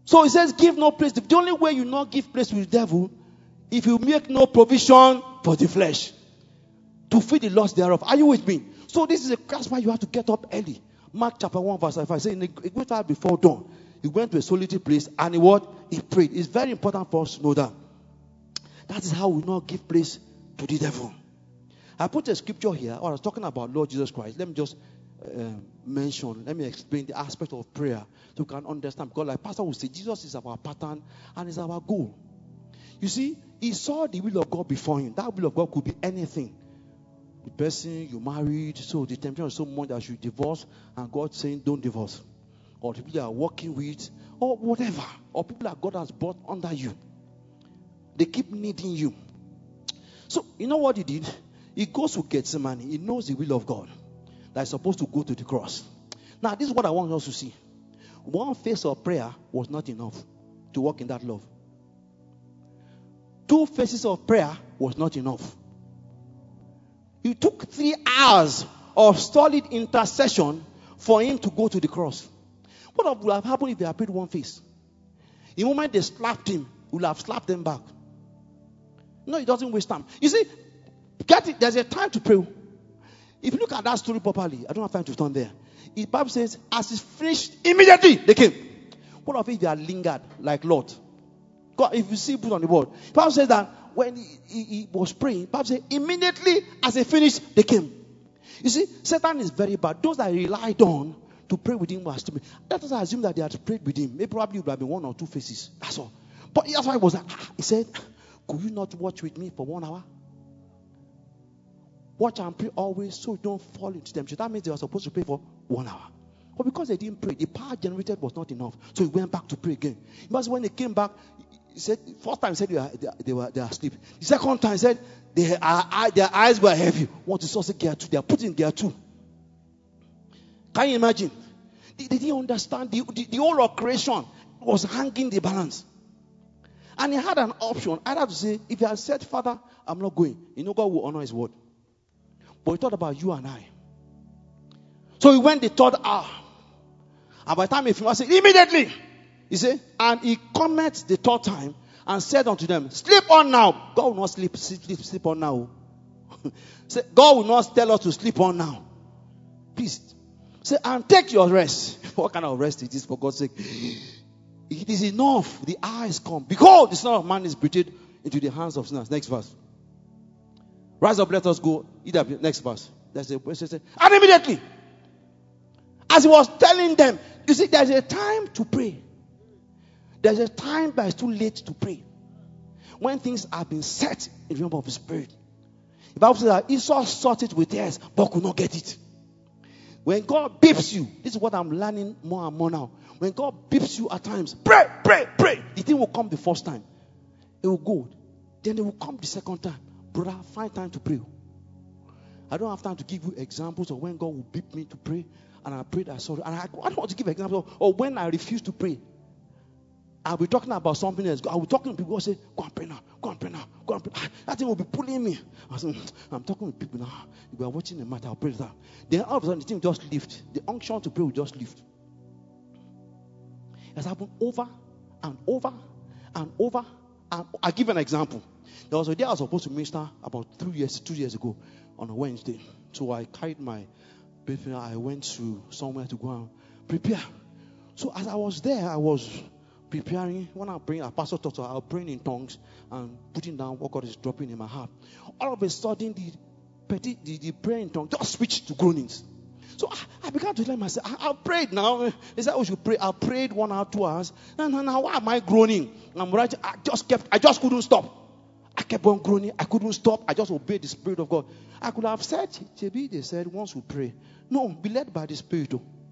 So he says, give no place. The only way you not give place to the devil, if you make no provision for the flesh to feed the lust thereof. Are you with me? So this is a that's why you have to get up early. Mark chapter one verse five. Say in the great hour before dawn, he went to a solitary place and he what? He prayed. It's very important for us to know that. That is how we not give place to the devil. I put a scripture here. I was talking about Lord Jesus Christ. Let me just uh, mention, let me explain the aspect of prayer so you can understand. Because like Pastor will say, Jesus is our pattern and is our goal. You see, he saw the will of God before him. That will of God could be anything. The person you married, so the temptation is so much that you divorce, and God saying don't divorce. Or the people you are working with, or whatever. Or people that God has brought under you. They keep needing you. So, you know what he did? He goes to Gethsemane. He knows the will of God. That is supposed to go to the cross. Now, this is what I want us to see. One phase of prayer was not enough to walk in that love. Two phases of prayer was not enough. It took three hours of solid intercession for him to go to the cross. What would have happened if they had prayed one phase? The moment they slapped him, he would have slapped them back. No, it doesn't waste time. You see, get it. There's a time to pray. If you look at that story properly, I don't have time to turn there. The Bible says, as it's finished, immediately they came. What of it they are lingered like Lot? God, if you see put on the board, the Bible says that when he, he, he was praying, the Bible says immediately as they finished, they came. You see, Satan is very bad. Those that relied on to pray with him were stupid. Let us assume that they had prayed with him. Maybe probably would have been one or two faces. That's all. But that's why he was like, ah, he said, could you not watch with me for one hour? Watch and pray always so you don't fall into temptation. That means they were supposed to pray for one hour. But because they didn't pray, the power generated was not enough. So he went back to pray again. Because when they came back, he said, first time he said they were, they, they were, they were asleep. The second time he said they are, their eyes were heavy. What is also gear two? They are put in gear two. Can you imagine? They, they didn't understand. The, the, the whole of creation was hanging the balance. And he had an option. Either to say, if he had said, Father, I'm not going, you know God will honor his word. But he thought about you and I. So he went the third hour. And by the time he finished, he said, immediately, he said, and he commented the third time and said unto them, sleep on now. God will not sleep, sleep, sleep, sleep on now. Say, God will not tell us to sleep on now. Please. Say, and take your rest. What kind of rest is this, for God's sake? It is enough. The hour is come. Behold, the Son of Man is betrayed into the hands of sinners. Next verse. Rise up, let us go. Either next verse. There's a and immediately, as he was telling them, you see, there's a time to pray. There's a time that it's too late to pray. When things have been set in the realm of the spirit. The Bible says that Esau sought it with tears, but could not get it. When God beeps you, this is what I'm learning more and more now. When God beeps you at times, pray, pray, pray. The thing will come the first time. It will go. Then it will come the second time. Brother, find time to pray. I don't have time to give you examples of when God will beep me to pray. And I prayed, I saw it. And I, I don't want to give examples of or when I refuse to pray. I'll be talking about something else. I'll be talking to people who say, go and pray now, go and pray now, go and pray. That thing will be pulling me. I say, I'm talking with people now. If we are watching the matter, I'll pray that. Then all of a sudden, the thing will just lift. The unction to pray will just lift. It has happened over and over and over. And I'll give an example. There was a day I was supposed to minister about three years, two years ago on a Wednesday. So I carried my baby. I went to somewhere to go and prepare. So as I was there, I was preparing. When I'm praying, a pastor talked to her, I was praying in tongues and putting down what God is dropping in my heart. All of a sudden, the, the, the prayer in tongues just switched to groanings. So I, I began to tell myself, I, I prayed now. Is that we should pray? I prayed one hour, two hours. Now, now, now, why am I groaning? I'm right. I just kept, I just couldn't stop. I kept on groaning. I couldn't stop. I just obeyed the Spirit of God. I could have said, J B, they said, once we pray. No, be led by the Spirit.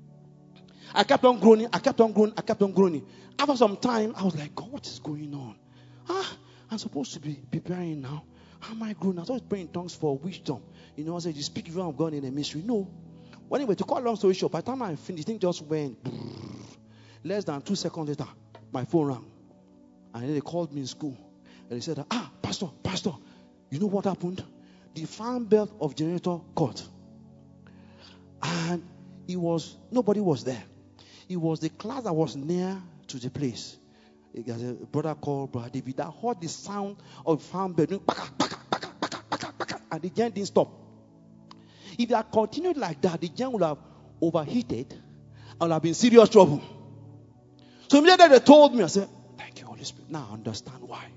I kept on groaning. I kept on groaning. I kept on groaning. After some time, I was like, God, what is going on? Ah, I'm supposed to be preparing now. How am I groaning? I was always praying in tongues for wisdom. You know, I said, you speak the word of God in a mystery. No. Well, anyway, to cut long story short, by the time I finished, the thing just went. Less than two seconds later, my phone rang. And then they called me in school. And they said, ah, Pastor, Pastor, you know what happened? The fan belt of generator caught. And it was, nobody was there. It was the class that was near to the place. there's a brother called Brother David that heard the sound of farm bed doing baka, baka, baka, baka, baka, baka, and the gen didn't stop. If they had continued like that, the gen would have overheated and would have been in serious trouble. So immediately they told me, I said, thank you, Holy Spirit. Now I understand why.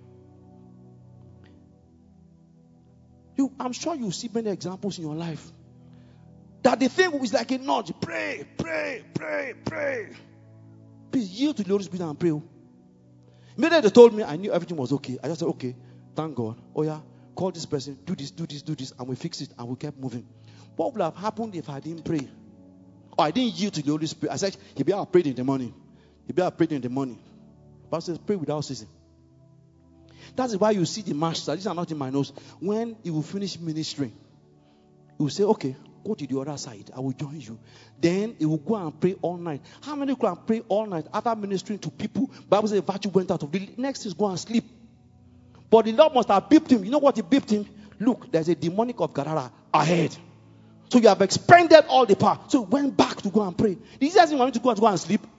You, I'm sure you see many examples in your life. That the thing is like a nudge. Pray, pray, pray, pray. Please yield to the Holy Spirit and pray. Immediately they told me, I knew everything was okay. I just said, okay, thank God. Oh yeah, call this person, do this, do this, do this, and we fix it, and we kept moving. What would have happened if I didn't pray? Or I didn't yield to the Holy Spirit? I said, you better pray in the morning. You better pray in the morning. But says, pray without ceasing. That is why you see the master. These are not in my notes. When he will finish ministering, he will say, okay, go to the other side. I will join you. Then he will go and pray all night. How many can pray all night after ministering to people? Bible says virtue went out of the next is go and sleep. But the Lord must have beeped him. You know what he beeped him? Look, there's a demonic of Gadara ahead. So you have expended all the power. So he went back to go and pray. The easiest thing for me to go and go and sleep.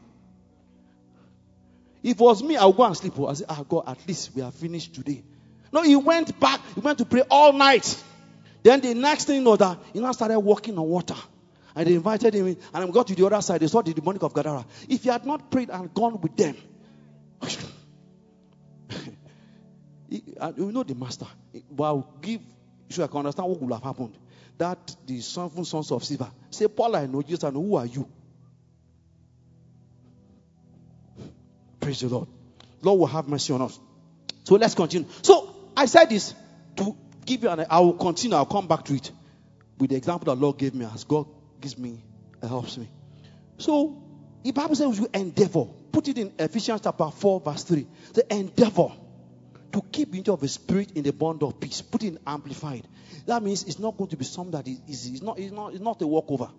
If it was me, I would go and sleep. I said, ah, God, at least we are finished today. No, he went back. He went to pray all night. Then the next thing was that he now started walking on water. And they invited him in. And we got to the other side. They saw the demonic of Gadara. If he had not prayed and gone with them, you know the master. But I will give, so I can understand what would have happened. That the seven sons of Sceva say, Paul, I know Jesus, and who are you? Praise the Lord. Lord will have mercy on us. So let's continue. So I said this to give you an, I will continue. I'll come back to it with the example that Lord gave me as God gives me, uh, helps me. So the Bible says you endeavor. Put it in Ephesians chapter four, verse three. The endeavor to keep unity of the spirit in the bond of peace. Put it in amplified. That means it's not going to be something that is easy. It's not, it's not, it's not a walkover.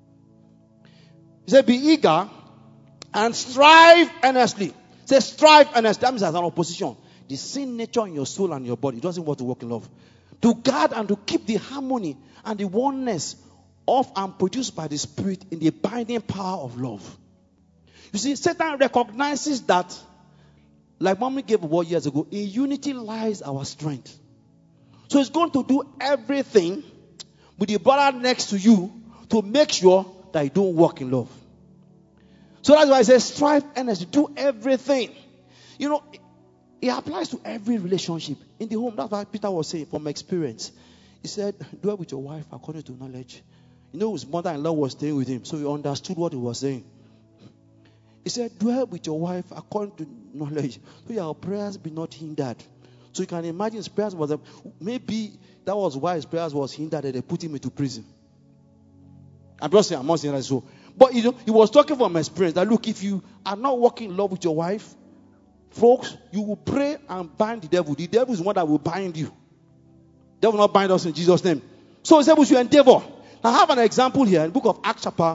He said, be eager and strive earnestly. Say, strive earnestly. That means there's an opposition. The sin nature in your soul and your body doesn't want to walk in love. To guard and to keep the harmony and the oneness of and produced by the Spirit in the binding power of love. You see, Satan recognizes that, like Mommy gave a word years ago, in unity lies our strength. So he's going to do everything with the brother next to you to make sure that you don't walk in love. So that's why I say strive earnestly, do everything. You know, it applies to every relationship. In the home, that's what Peter was saying from experience. He said, dwell with your wife according to knowledge. You know, his mother-in-law was staying with him, so he understood what he was saying. He said, dwell with your wife according to knowledge, so your prayers be not hindered. So you can imagine his prayers was, maybe that was why his prayers was hindered, that they put him into prison. I'm just saying, I'm not saying that so. But you know, he was talking from experience that look, if you are not walking in love with your wife, folks, you will pray and bind the devil. The devil is one that will bind you. The devil will not bind us in Jesus' name. So he said we should endeavor. Now I have an example here in the book of Acts chapter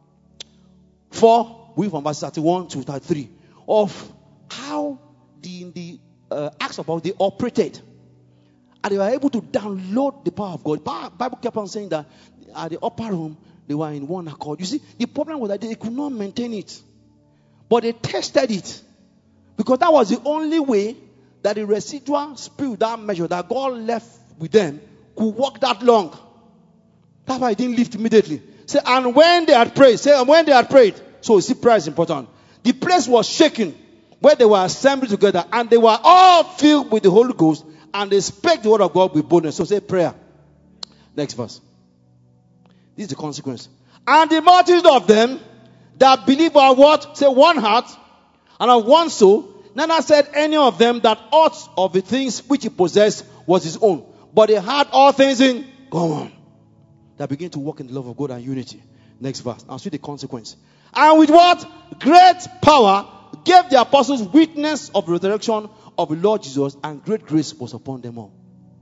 four, we from verse thirty-one to thirty-three, of how the in the uh, Acts about they operated. And they were able to download the power of God. The Bible kept on saying that at the upper room, they were in one accord. You see, the problem was that they could not maintain it. But they tested it. Because that was the only way that the residual spirit, that measure that God left with them, could walk that long. That's why it didn't lift immediately. Say, and when they had prayed, say, and when they had prayed, so you see, prayer is important. The place was shaken where they were assembled together, and they were all filled with the Holy Ghost, and they spake the word of God with boldness. So say prayer. Next verse. This is the consequence. And the multitude of them that believe are what? Say one heart and of one soul. Neither said any of them that aught of the things which he possessed was his own, but they had all things in common. They begin to walk in the love of God and unity. Next verse. Now see the consequence. And with what? Great power gave the apostles witness of the resurrection of the Lord Jesus, and great grace was upon them all.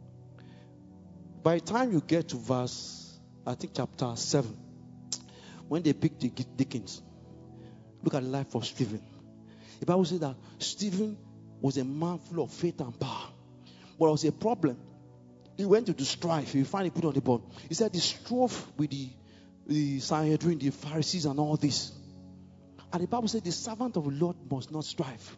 By the time you get to verse, I think chapter seven, when they picked the deacons, look at the life of Stephen. The Bible says that Stephen was a man full of faith and power. But there was a problem. He went into strife. He finally put on the board. He said he strove with the, the Sanhedrin, the Pharisees and all this. And the Bible said the servant of the Lord must not strive,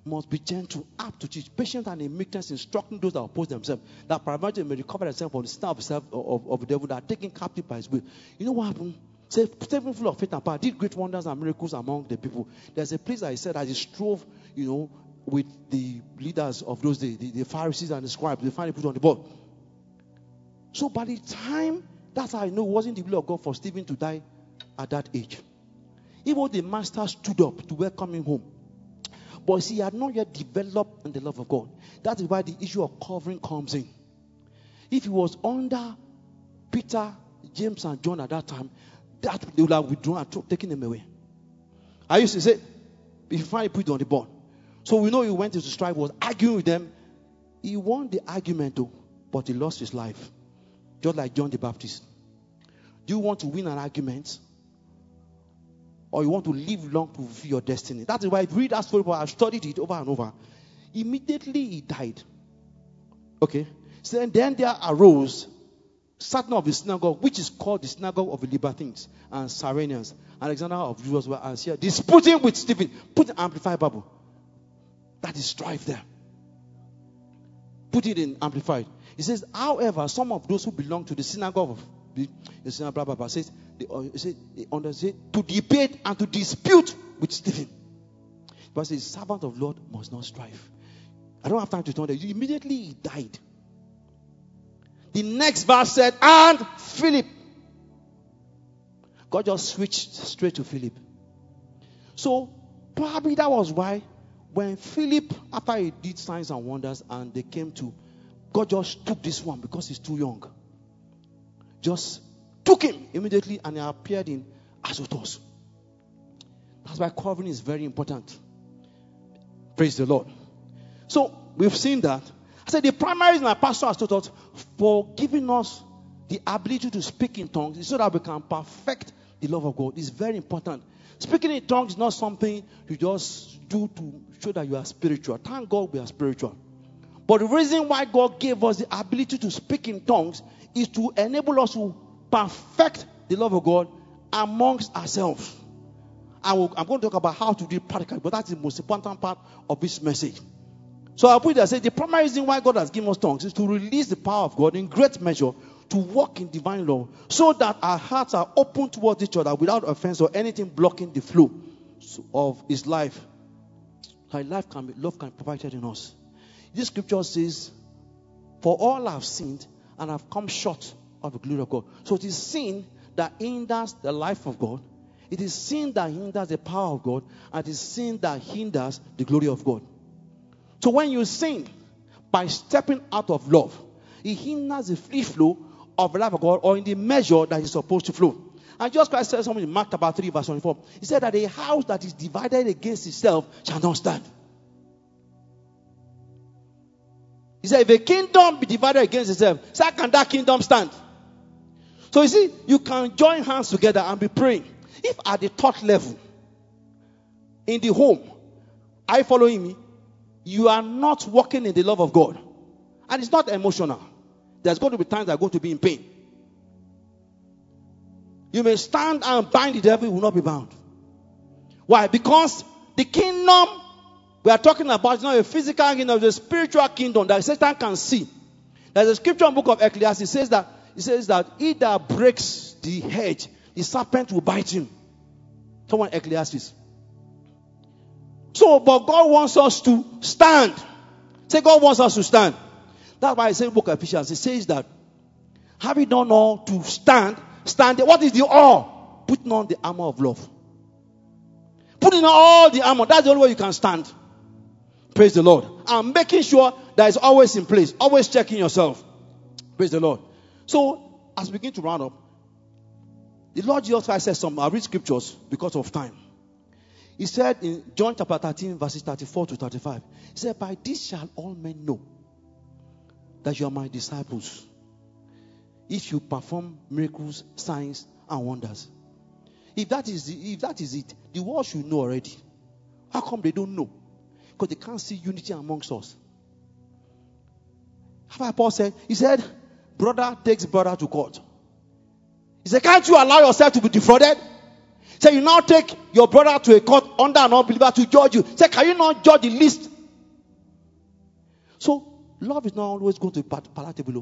must be gentle, apt to teach, patient and in meekness, instructing those that oppose themselves, that primarily may recover themselves from the snare of, self, of, of the devil, that are taken captive by his will. You know what happened? Say, Stephen, full of faith and power, did great wonders and miracles among the people. There's a place that he said that he strove, you know, with the leaders of those days, the, the Pharisees and the scribes. They finally put on the board. So by the time, that's how I know it wasn't the will of God for Stephen to die at that age. Even the master stood up to welcome him home. But see, he had not yet developed in the love of God. That is why the issue of covering comes in. If he was under Peter, James, and John at that time, that they would have withdrawn and taken him away. I used to say, if you finally put it on the board. So we know he went into strife, was arguing with them. He won the argument though, but he lost his life. Just like John the Baptist. Do you want to win an argument? Or you want to live long to fulfill your destiny? That is why if you read that story, I've studied it over and over. Immediately he died. Okay. So then there arose certain of the synagogue, which is called the synagogue of the Libertines and Cyrenians. Alexander of Jews were here disputing with Stephen. Put the Amplified Bible. That is strife there. Put it in Amplified. It says, however, some of those who belong to the synagogue of the, the synagogue, blah, blah, blah, says, they, uh, say, they understand to debate and to dispute with Stephen. But says, servant of Lord must not strive. I don't have time to turn that. Immediately he died. The next verse said, and Philip. God just switched straight to Philip. So probably that was why when Philip, after he did signs and wonders and they came to, God just took this one because he's too young. Just took him immediately and he appeared in Azotus. That's why covering is very important. Praise the Lord. So we've seen that. I said the primary reason my pastor has taught us for giving us the ability to speak in tongues is so that we can perfect the love of God. It's very important. Speaking in tongues is not something you just do to show that you are spiritual. Thank God we are spiritual. But the reason why God gave us the ability to speak in tongues is to enable us to perfect the love of God amongst ourselves. I will, I'm going to talk about how to do it practically, but that's the most important part of this message. So I'll put it there, say the primary reason why God has given us tongues is to release the power of God in great measure to walk in divine love, so that our hearts are open towards each other without offense or anything blocking the flow of His life. Our life can be, love can be provided in us. This scripture says, for all have sinned and have come short of the glory of God. So it is sin that hinders the life of God. It is sin that hinders the power of God. And it is sin that hinders the glory of God. So when you sin by stepping out of love, it hinders the free flow of the life of God, or in the measure that is supposed to flow. And Jesus Christ said something in Mark chapter three verse twenty-four. He said that a house that is divided against itself shall not stand. He said if a kingdom be divided against itself, so how can that kingdom stand? So you see, you can join hands together and be praying. If at the thought level, in the home, are you following me? You are not walking in the love of God. And it's not emotional. There's going to be times that are going to be in pain. You may stand and bind the devil, will not be bound. Why? Because the kingdom we are talking about is not a physical kingdom, it's a spiritual kingdom that Satan can see. There's a scripture in the book of Ecclesiastes. It says that it says that he that breaks the hedge, the serpent will bite him. Someone Ecclesiastes. So, but God wants us to stand. Say, God wants us to stand. That's why I say in the book of Ephesians, it says that having done all to stand, stand. What is the all? Putting on the armor of love. Putting on all the armor. That's the only way you can stand. Praise the Lord. And making sure that it's always in place. Always checking yourself. Praise the Lord. So, as we begin to round up, the Lord Jesus Christ said something. I'll read scriptures because of time. He said in John chapter thirteen, verses thirty-four to thirty-five, he said, by this shall all men know that you are my disciples, if you perform miracles, signs, and wonders. If that is the, if that is it, the world should know already. How come they don't know? Because they can't see unity amongst us. How Paul said, he said, brother takes brother to court. He said, can't you allow yourself to be defrauded? Say, so you now take your brother to a court under an unbeliever to judge you. Say, can you not judge the least So, love is not always going to be palatable.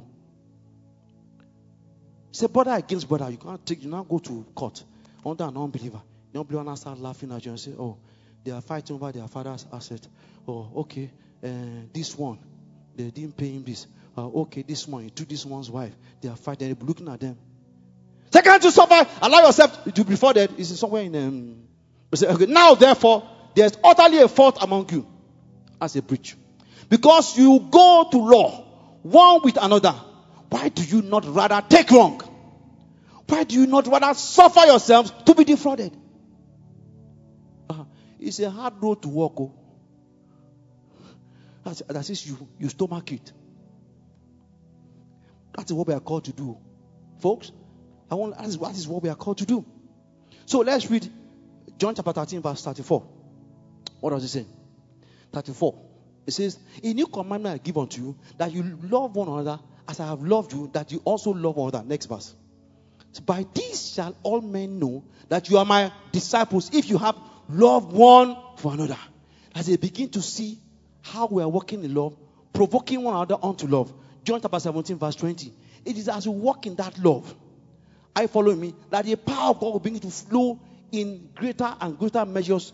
Say brother against brother. You can't take, you now go to court under an unbeliever. The unbeliever now start laughing at you and say, oh, they are fighting over their father's asset. Oh, okay, uh, this one, they didn't pay him this. Uh, okay, this one, he took this one's wife. They are fighting. They're looking at them. Say, can't you suffer? Allow yourself to be before that. It's somewhere in um. Say, okay, now therefore, there's utterly a fault among you as a breach, because you go to law one with another. Why do you not rather take wrong? Why do you not rather suffer yourselves to be defrauded? Uh, it's a hard road to walk. Oh. That's, that's it, you, you stomach it. That's what we are called to do. Folks, I want, that, is, that is what we are called to do. So let's read John chapter thirteen, verse thirty-four. What does it say? thirty-four. It says, a new commandment I give unto you, that you love one another as I have loved you, that you also love one another. Next verse. So by this shall all men know that you are my disciples, if you have love one for another. As they begin to see how we are walking in love, provoking one another unto love. John chapter seventeen, verse twenty. It is as we walk in that love, I follow me, that the power of God will begin to flow in greater and greater measures.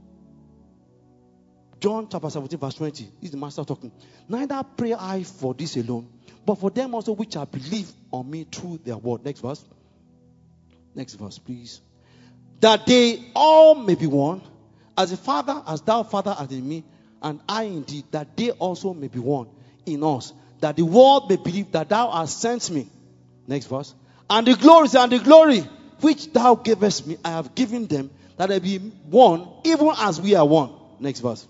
John chapter seventeen, verse twenty. This is the master talking. Neither pray I for this alone, but for them also which have believed on me through their word. Next verse. Next verse, please. That they all may be one, as the Father, as thou, Father, art in me, and I indeed, that they also may be one in us, that the world may believe that thou hast sent me. Next verse. And the glory, and the glory which thou gavest me, I have given them, that they be one, even as we are one. Next verse.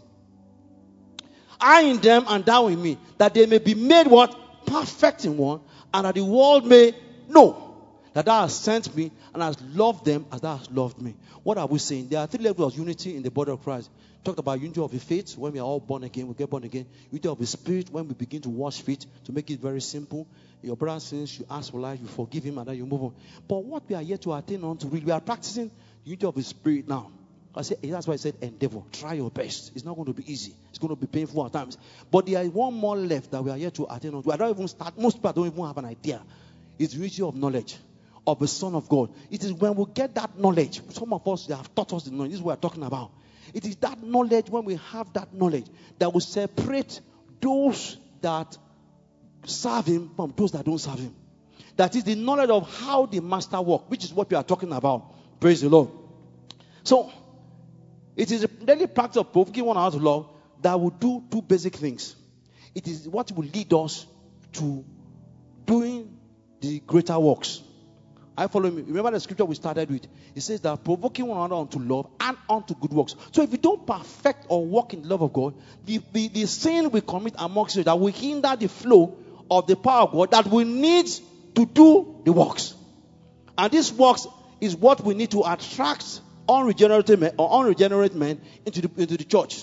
I in them and thou in me, that they may be made what? Perfect in one, and that the world may know that thou hast sent me and hast loved them as thou hast loved me. What are we saying? There are three levels of unity in the body of Christ. Talked about unity of the faith, when we are all born again, we get born again. Unity of the spirit, when we begin to wash feet, to make it very simple. Your brother sins, you ask for life, you forgive him, and then you move on. But what we are yet to attain on to, we are practicing unity of the spirit now. I say, that's why I said endeavor. Try your best. It's not going to be easy. It's going to be painful at times. But there is one more left that we are yet to attain on to. I don't even start. Most people don't even have an idea. It's unity of knowledge of the Son of God. It is when we get that knowledge. Some of us, they have taught us the knowledge. This is what we are talking about. It is that knowledge, when we have that knowledge, that will separate those that serve him from those that don't serve him. That is the knowledge of how the master works, which is what we are talking about. Praise the Lord. So, it is a daily practice of provoking one another to love that will do two basic things. It is what will lead us to doing the greater works. I follow me. Remember the scripture we started with. It says that provoking one another unto love and unto good works. So if you don't perfect or walk in the love of God, the, the, the sin we commit amongst you that will hinder the flow of the power of God that we need to do the works. And this works is what we need to attract unregenerated men or unregenerate men into the, into the church.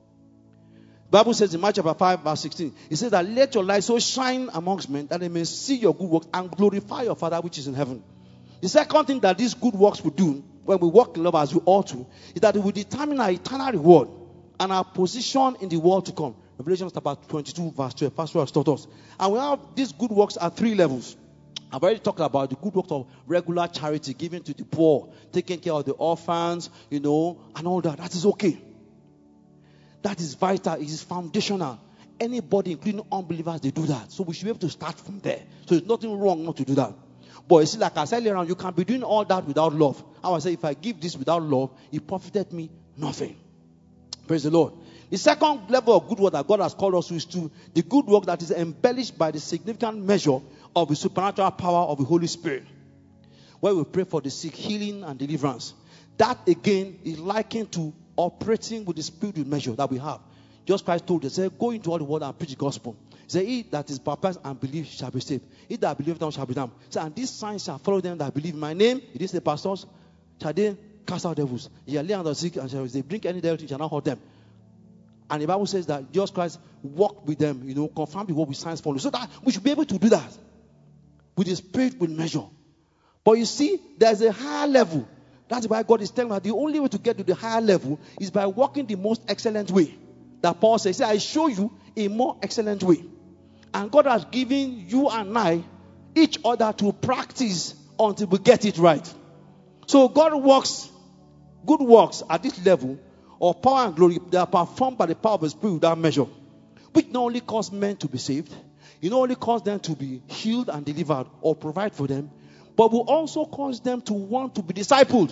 The Bible says in Mark chapter five, verse sixteen, it says that let your light so shine amongst men that they may see your good works and glorify your Father which is in heaven. The second thing that these good works will do when we walk in love as we ought to is that it will determine our eternal reward and our position in the world to come. Revelation chapter twenty-two, verse twelve. Pastor has taught us. And we have these good works at three levels. I've already talked about the good works of regular charity, giving to the poor, taking care of the orphans, you know, and all that. That is okay. That is vital. It is foundational. Anybody, including unbelievers, they do that. So we should be able to start from there. So there's nothing wrong not to do that. But you see, like I said earlier on, you can be doing all that without love. I would say, if I give this without love, it profited me nothing. Praise the Lord. The second level of good work that God has called us to is to the good work that is embellished by the significant measure of the supernatural power of the Holy Spirit. Where we pray for the sick, healing and deliverance. That again is likened to operating with the spirit measure that we have. Jesus Christ told us, say, go into all the world and preach the gospel. He said, he that is baptized and believes shall be saved. He that believeth not shall be damned. He said, and these signs shall follow them that believe in my name. It is the pastors. Shall they cast out devils? They shall lay hands on the sick, and shall they drink any devil, it shall not hurt them. And the Bible says that Jesus Christ walked with them, you know, confirmed the word with signs follow. So that we should be able to do that with the spirit with measure. But you see, there's a higher level. That's why God is telling us the only way to get to the higher level is by walking the most excellent way. That Paul says, I show you a more excellent way. And God has given you and I, each other, to practice until we get it right. So God works, good works at this level of power and glory, they are performed by the power of the Spirit without measure, which not only cause men to be saved, it not only cause them to be healed and delivered or provide for them, but will also cause them to want to be discipled.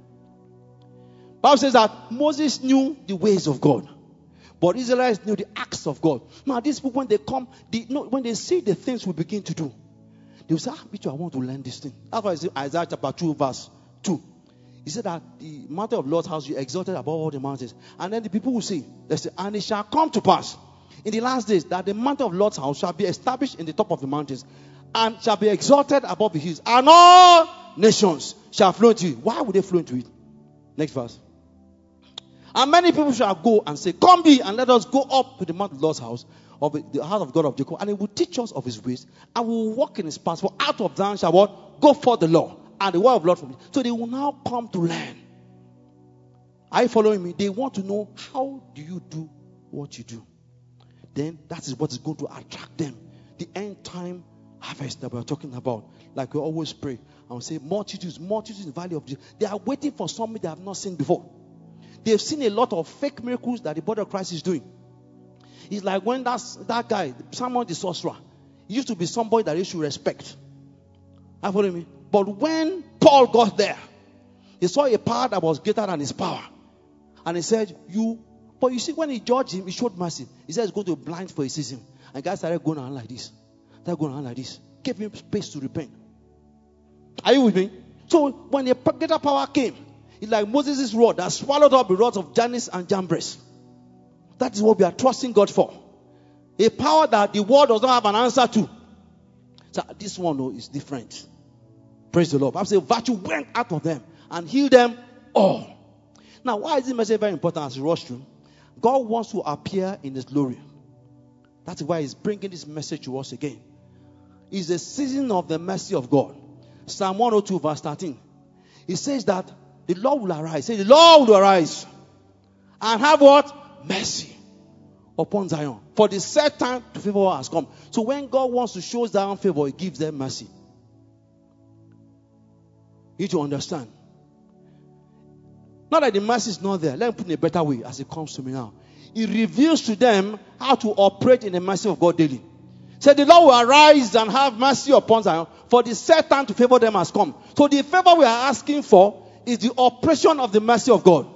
Bible says that Moses knew the ways of God, but Israelites knew the acts of God. Now these people, when they come, they, no, when they see the things we begin to do, they will say, ah, me too, I want to learn this thing. That's why I say Isaiah chapter two, verse two. He said that the mountain of the Lord's house you exalted above all the mountains. And then the people will say, they say, and it shall come to pass in the last days that the mountain of the Lord's house shall be established in the top of the mountains and shall be exalted above the hills, and all nations shall flow into it. Why would they flow into it? Next verse. And many people shall go and say, come be, and let us go up to the mountain of the Lord's house, of the house of God of Jacob, and he will teach us of his ways, and we will walk in his paths. For out of Zion shall what? Go forth the law, and the word of the Lord from it. So they will now come to learn. Are you following me? They want to know, how do you do what you do? Then that is what is going to attract them. The end time harvest that we're talking about. Like we always pray, and we say, multitudes, multitudes in the valley of Jesus. They are waiting for something they have not seen before. They've seen a lot of fake miracles that the body of Christ is doing. It's like when that's, that guy, Simon the sorcerer, he used to be somebody that you should respect. Are you following me? But when Paul got there, he saw a power that was greater than his power. And he said, you, but you see, when he judged him, he showed mercy. He said, he's going to blind for a season. And guys started going on like this. Started going on like this. Gave him space to repent. Are you with me? So when a greater power came, it's like Moses' rod that swallowed up the rods of Jannes and Jambres. That is what we are trusting God for. A power that the world does not have an answer to. So this one no, is different. Praise the Lord. Bible says virtue went out of them and healed them all. Now, why is this message very important as we rush through? God wants to appear in his glory. That's why he's bringing this message to us again. It's the season of the mercy of God. Psalm one oh two verse thirteen. It says that the Lord will arise. Say, the Lord will arise and have what? Mercy upon Zion. For the set time to favor has come. So when God wants to show Zion favor, he gives them mercy. You need to understand. Not that the mercy is not there. Let me put it in a better way as it comes to me now. It reveals to them how to operate in the mercy of God daily. Say, the Lord will arise and have mercy upon Zion, for the set time to favor them has come. So the favor we are asking for is the operation of the mercy of God.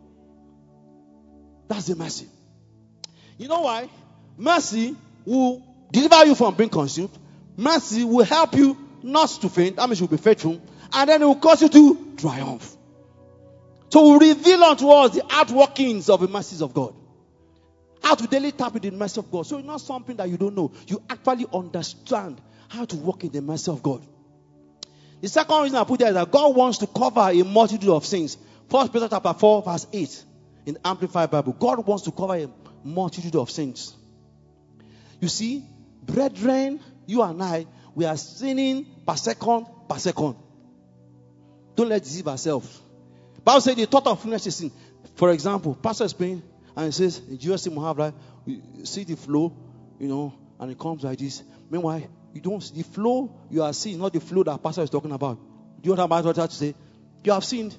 That's the mercy. You know why? Mercy will deliver you from being consumed. Mercy will help you not to faint. That means you'll be faithful. And then it will cause you to triumph. So we reveal unto us the outworkings of the mercies of God. How to daily tap into the mercy of God. So it's not something that you don't know. You actually understand how to walk in the mercy of God. The second reason I put there is that God wants to cover a multitude of sins. First Peter chapter four verse eight in the Amplified Bible. God wants to cover a multitude of sins. You see, brethren, you and I, we are sinning per second, per second. Don't let's deceive ourselves. Bible says the thought of flesh is sin. For example, pastor is praying and he says, in Jesus' name we have like, we see the flow, you know, and it comes like this. Meanwhile, you don't see the flow you are seeing, not the flow that pastor is talking about. Do you know what I'm trying to say? You have sinned.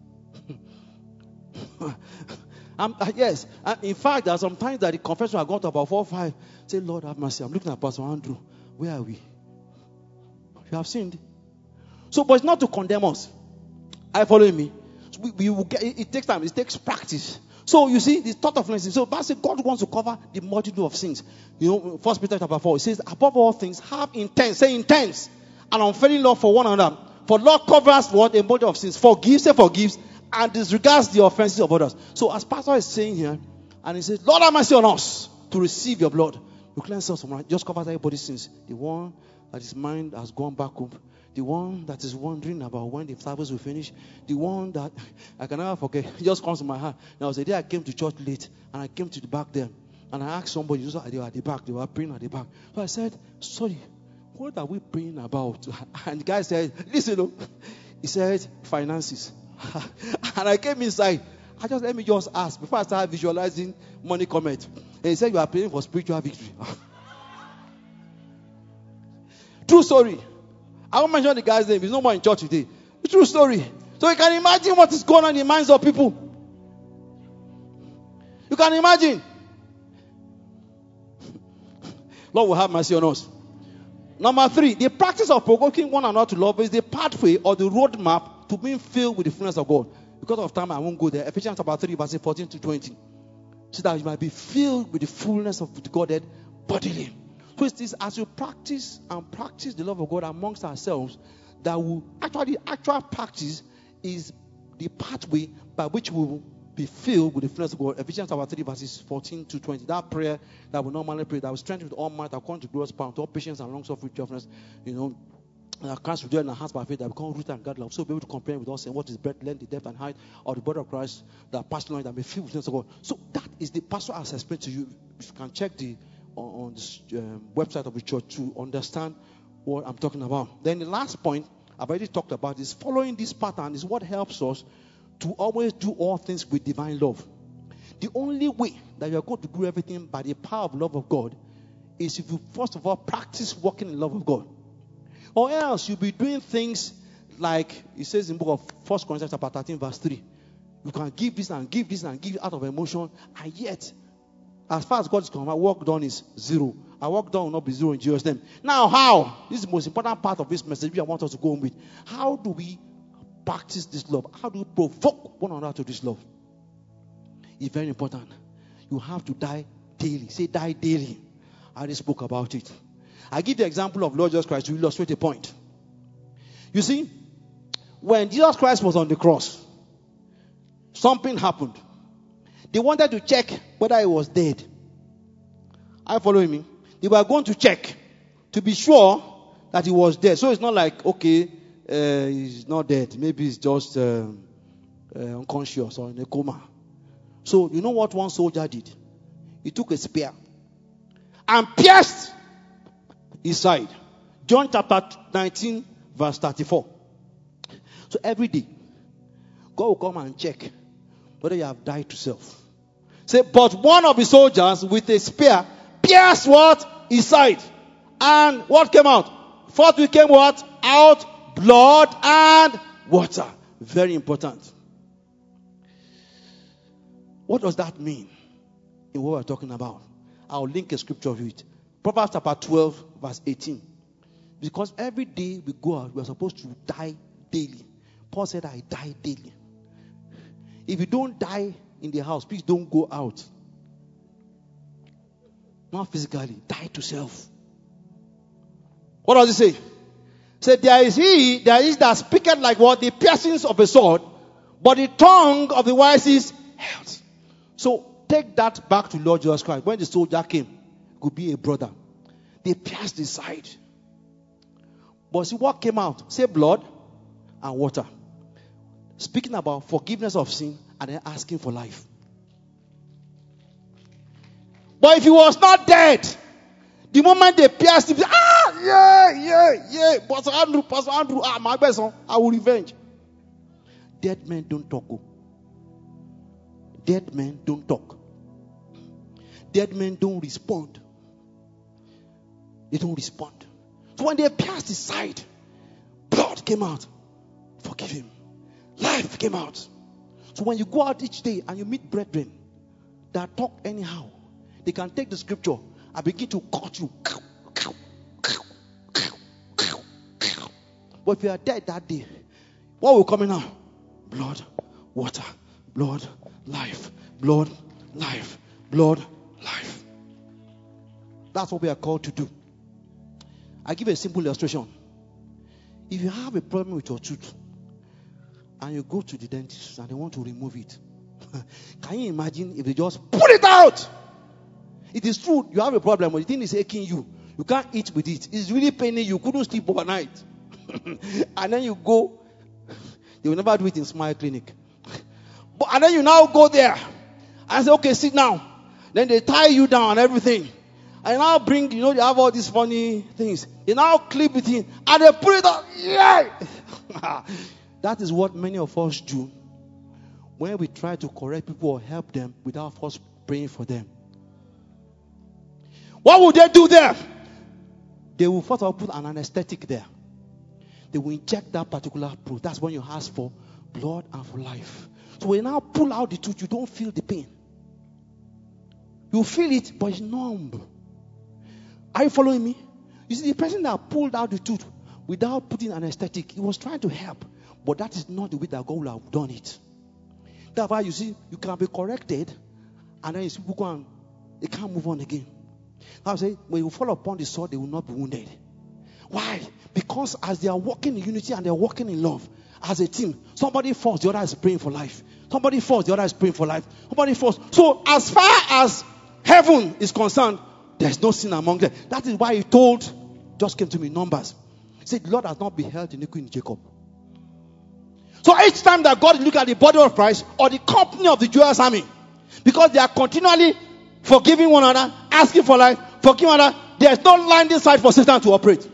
um, uh, yes. And in fact, there are some times that the confession I got about four or five. Say, Lord have mercy. I'm looking at Pastor Andrew. Where are we? You have sinned. So, but it's not to condemn us. Are you following me? So we, we will get, it, it takes time. It takes practice. So you see, the thought of mercy. So basically, God wants to cover the multitude of sins. You know, First Peter chapter four, it says, above all things, have intense, say intense, and unfailing love for one another. For Lord covers what? A multitude of sins. Forgives, say forgives, and disregards the offenses of others. So as Pastor is saying here, and he says, Lord have mercy on us to receive your blood. You cleanse us from right. Just covers everybody's sins. The one that his mind has gone back home. The one that is wondering about when the service will finish. The one that I can never forget. It just comes to my heart. Now, was the day I came to church late. And I came to the back there. And I asked somebody. They were at the back. They were praying at the back. So I said, sorry, what are we praying about? And the guy said, listen, look. He said, finances. And I came inside. I just let me just ask before I start visualizing money comment. And he said you are praying for spiritual victory. True story. I won't mention the guy's name. He's no more in church today. True story. So you can imagine what is going on in the minds of people. You can imagine. Lord will have mercy on us. Number three, the practice of provoking one another to love is the pathway or the roadmap to being filled with the fullness of God. Because of time, I won't go there. Ephesians chapter three, verses fourteen to twenty. So that you might be filled with the fullness of the Godhead bodily. So it is as you practice and practice the love of God amongst ourselves that will actually, actual practice is the pathway by which we will be filled with the fullness of God. Ephesians chapter three, verses fourteen to twenty. That prayer that we normally pray, that will strengthen with all might, according to glorious power, to all patience and long suffering, cheerfulness, you know, and our Christ will dwell in our hearts by faith, that become rooted and God love. So be able to comprehend with us and what is breadth, length, the depth and height of the body of Christ, that passion knowledge, that may filled with the fullness of God. So that is the pastor has explained to you. You can check the on, on the um, website of the church to understand what I'm talking about. Then the last point I've already talked about is following this pattern is what helps us to always do all things with divine love. The only way that you are going to do everything by the power of love of God is if you first of all practice walking in love of God. Or else you'll be doing things like it says in the book of First Corinthians chapter thirteen verse three. You can give this and give this and give out of emotion, and yet as far as God is concerned, our work done is zero. Our work done will not be zero in Jesus' name. Now how? This is the most important part of this message I want us to go on with. How do we practice this love? How do we provoke one another to this love? It's very important. You have to die daily. Say die daily. I already spoke about it. I give the example of Lord Jesus Christ to illustrate a point. You see, when Jesus Christ was on the cross, something happened. They wanted to check whether he was dead. Are you following me? They were going to check to be sure that he was dead. So it's not like, okay, uh, he's not dead. Maybe he's just uh, uh, unconscious or in a coma. So you know what one soldier did? He took a spear and pierced his side. John chapter nineteen, verse thirty-four. So every day, God will come and check whether you have died to self. Say, but one of the soldiers with a spear pierced what? His side. And what came out? Forth became what? Out blood and water. Very important. What does that mean in what we're talking about? I'll link a scripture with it. Proverbs chapter twelve, verse eighteen. Because every day we go out, we are supposed to die daily. Paul said, I die daily. If you don't die in the house, please don't go out. Not physically, die to self. What does it say? Say, there is he, there is that speaketh like what? The piercings of a sword, but the tongue of the wise is health. So take that back to Lord Jesus Christ. When the soldier came, could be a brother. They pierced his side. But see what came out? Say blood and water. Speaking about forgiveness of sin and then asking for life. But if he was not dead, the moment they pierced him, ah, yeah, yeah, yeah, Pastor Andrew, Pastor Andrew, ah, my best son, I will revenge. Dead men don't talk. Dead men don't talk. Dead men don't respond. They don't respond. So when they pierced his side, blood came out. Forgive him. Life came out. So when you go out each day and you meet brethren that talk anyhow, they can take the scripture and begin to cut you. But if you are dead that day, what will come in now? Blood, water, blood, life, blood, life, blood, life. That's what we are called to do. I give a simple illustration. If you have a problem with your tooth and you go to the dentist and they want to remove it, can you imagine if they just pull it out? It is true, you have a problem, but the thing is aching you. You can't eat with it. It's really paining you. You couldn't sleep overnight. And then you go, they will never do it in Smile Clinic. But, and then you now go there and say, okay, sit down. Then they tie you down and everything. And now bring, you know, they have all these funny things. They now clip it in and they put it out. Yeah! That is what many of us do when we try to correct people or help them without first praying for them. What would they do there? They will first of all put an anesthetic there. They will inject that particular proof. That's when you ask for blood and for life. So when you now pull out the tooth, you don't feel the pain. You feel it, but it's numb. Are you following me? You see, the person that pulled out the tooth without putting anesthetic, he was trying to help. But that is not the way that God would have done it. That's why you see, you can be corrected, and then you see people go and they can't move on again. I say, when you fall upon the sword, they will not be wounded. Why? Because as they are walking in unity and they are walking in love, as a team, somebody falls, the other is praying for life. Somebody falls, the other is praying for life. Somebody falls. So as far as heaven is concerned, there's no sin among them. That is why he told, just came to me, Numbers. He said, the Lord has not beheld iniquity in Jacob. So each time that God look at the body of Christ or the company of the Jewish army, because they are continually forgiving one another, asking for life, forgiving one another, there's no line inside for Satan to operate.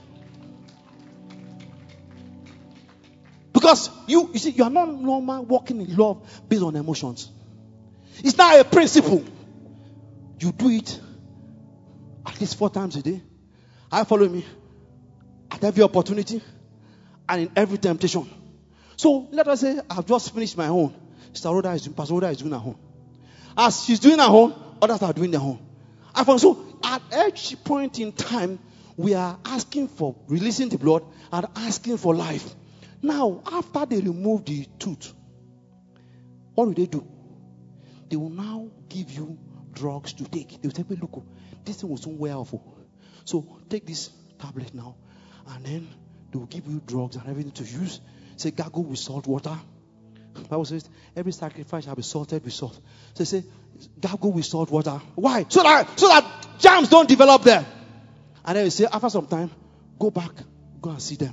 Because you, you see, you are not normal walking in love based on emotions. It's not a principle. You do it at least four times a day. I follow me at every opportunity and in every temptation. So let us say I've just finished my own. Sister Rhoda is doing, Pastor Rhoda is doing her own. As she's doing her own, others are doing their own. I found so at each point in time, we are asking for releasing the blood and asking for life. Now, after they remove the tooth, what will they do? They will now give you drugs to take. They will tell you, look, this thing will soon wear off. So take this tablet now, and then they will give you drugs and everything to use. Say, gargle with salt water. The Bible says, every sacrifice shall be salted with salt. So they say, gargle with salt water. Why? So that, so that germs don't develop there. And then you say, after some time, go back, go and see them.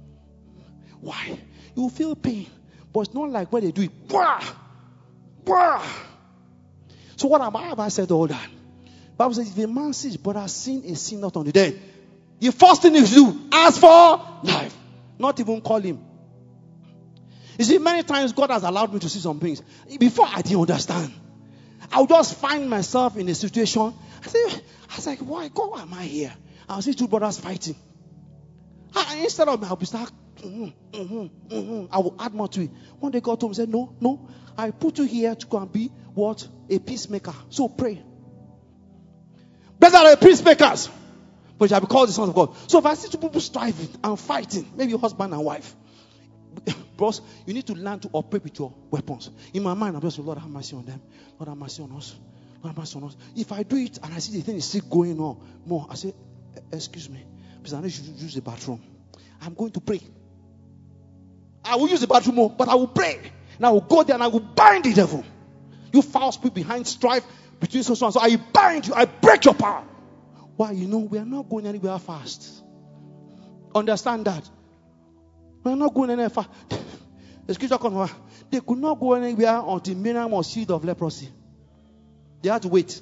Why? You will feel pain. But it's not like when they do it. Blah, blah. So what am I have I said all that? The Bible says, if a man sees his brother sin, is sin not on the dead. The first thing you do, ask for life. Not even call him. You see, many times God has allowed me to see some things. Before I didn't understand. I would just find myself in a situation. I say, I was like, why God, why am I here? I'll see two brothers fighting. I, instead of me, I'll be start, mm-hmm, mm-hmm, mm-hmm. I will add more to it. One day God told me, said, no, no, I put you here to go and be what? A peacemaker. So pray. Blessed are the peacemakers, but you shall be called the sons of God. So if I see two people striving and fighting, maybe husband and wife, bros, you need to learn to operate with your weapons. In my mind, I'm just saying, Lord, have mercy on them. Lord, have mercy on us. Lord, have mercy on us. If I do it and I see the thing is still going on more, I say, excuse me, because I need you to use the bathroom. I'm going to pray. I will use the bathroom more, but I will pray. And I will go there and I will bind the devil. You foul spirit behind strife between so and so. I bind you. I break your power. Why? You know, we are not going anywhere fast. Understand that. We are not going anywhere fast. The scripture comes, they could not go anywhere until Miriam was healed of leprosy. They had to wait.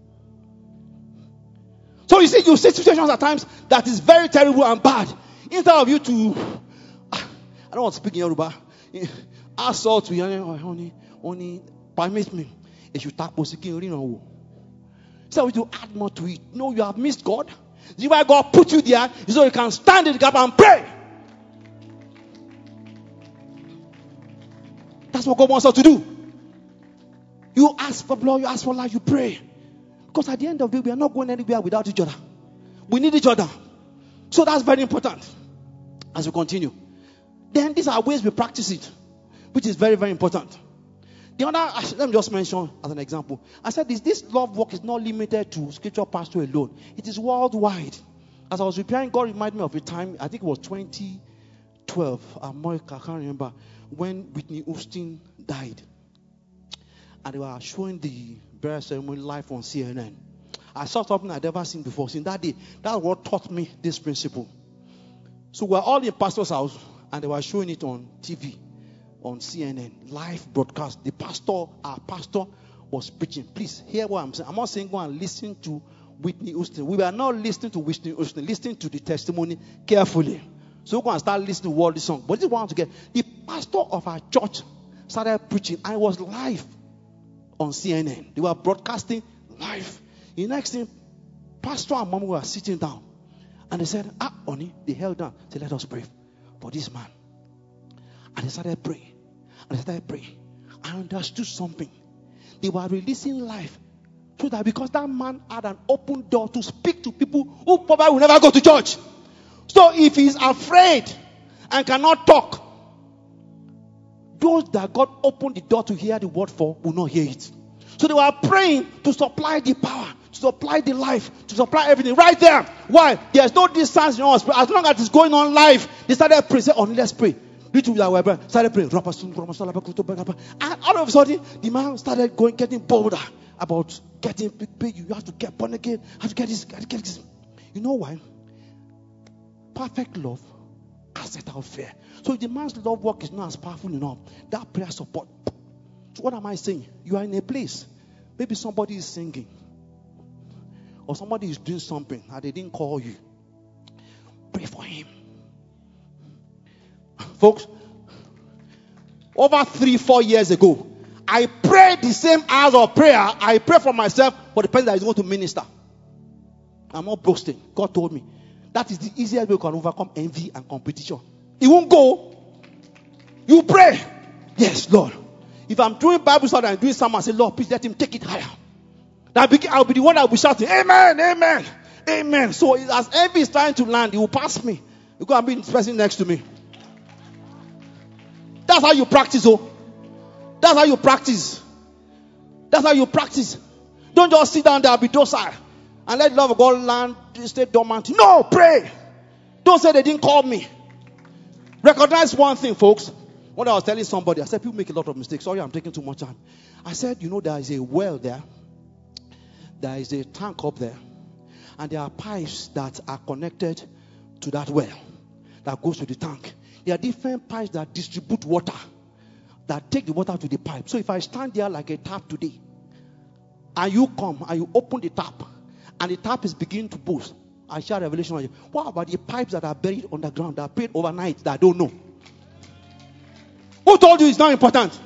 So you see, you see situations at times that is very terrible and bad. Instead of you to, I don't want to speak in Yoruba. Assault to only, only permit me. If you tap Instead of you to add more to it. No, you have missed God. This is why God put you there, so you can stand in the gap and pray. That's what God wants us to do. You ask for blood, you ask for life, you pray. Because at the end of the day, we are not going anywhere without each other. We need each other. So that's very important as we continue. Then these are ways we practice it, which is very, very important. The other, let me just mention as an example. I said this, this love work is not limited to scripture pastor alone. It is worldwide. As I was preparing, God reminded me of a time, I think it was twenty twelve, I can't remember, when Whitney Houston died. And they were showing the burial ceremony live on C N N. I saw something I'd never seen before. Since that day, that's what taught me this principle. So we're all in pastor's house, and they were showing it on T V, on C N N, live broadcast. The pastor, our pastor, was preaching. Please hear what I'm saying. I'm not saying go and listen to Whitney Houston. We were not listening to Whitney Houston, listening to the testimony carefully. So we're going to start listening to worldly song. But this is what I want to get. The pastor of our church started preaching. I was live on C N N. They were broadcasting live. The next thing, pastor and mom were sitting down. And they said, ah, honey, they held down. They said, let us pray for this man. And they started praying. And they started praying. I understood something. They were releasing life. So that because that man had an open door to speak to people who probably will never go to church. So if he's afraid and cannot talk, those that God opened the door to hear the word for will not hear it. So they were praying to supply the power, to supply the life, to supply everything right there. Why? There's no distance in us. As long as it's going on live, they started praying. Say, oh, let's pray. Little that were started praying. And all of a sudden, the man started going, getting bolder about getting big. You have to get born again. Have to get this. Have to get this. You know why? Perfect love casts out fear. So if the man's love work is not as powerful enough, that prayer support. So what am I saying? You are in a place. Maybe somebody is singing. Or somebody is doing something and they didn't call you. Pray for him. Folks, over three, four years ago, I prayed the same hours of prayer. I pray for myself for the person that is going to minister. I'm not boasting. God told me. That is the easiest way you can overcome envy and competition. It won't go. You pray. Yes, Lord. If I'm doing Bible study and doing something, I say, Lord, please let him take it higher. That I'll be the one that will be shouting, amen, amen, amen. So as envy is trying to land, he will pass me. You're going to be the person next to me. That's how you practice, oh. That's how you practice. That's how you practice. Don't just sit down there and be docile and let love of God land, stay dormant. No, pray. Don't say they didn't call me. Recognize one thing, folks. When I was telling somebody, I said, people make a lot of mistakes. Sorry, I'm taking too much time. I said, you know, there is a well there. There is a tank up there. And there are pipes that are connected to that well that goes to the tank. There are different pipes that distribute water, that take the water to the pipe. So if I stand there like a tap today, and you come and you open the tap, and the tap is beginning to boost, I share revelation on you. What about the pipes that are buried underground, that are paid overnight, that I don't know? Who told you it's not important?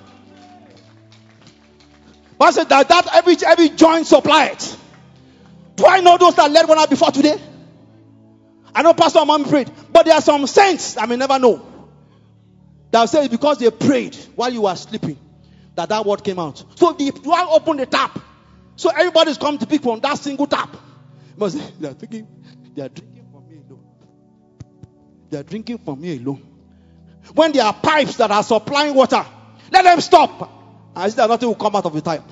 But I said that, that every, every joint supply it. Do I know those that led one out before today? I know Pastor and Mommy prayed. But there are some saints I may never know. That will say it's because they prayed while you were sleeping that that word came out. So the, you are open the tap. So everybody's coming to pick from that single tap. They are drinking, they are drinking from me alone. They are drinking from me alone. When there are pipes that are supplying water, let them stop. And see that nothing will come out of the pipe.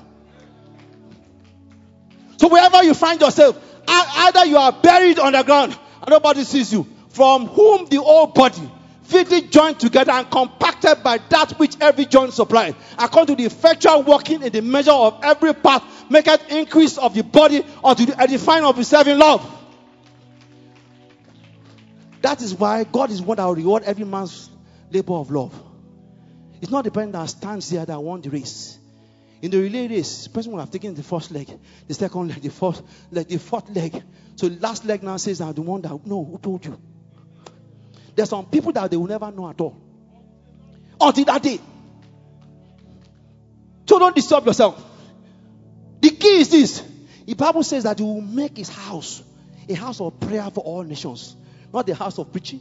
So wherever you find yourself, either you are buried underground and nobody sees you, from whom the whole body fitly joined together and compacted by that which every joint supplies, according to the effectual working in the measure of every part, maketh increase of the body unto the edifying of himself in love. That is why God is one that will reward every man's labor of love. It's not the person that stands there that won the race. In the relay race, the person will have taken the first leg, the second leg, the fourth leg, the fourth leg. So the last leg now says, I'm the one that, no, who told you? There's some people that they will never know at all. Until that day. So don't disturb yourself. The key is this. The Bible says that he will make his house a house of prayer for all nations. Not a house of preaching.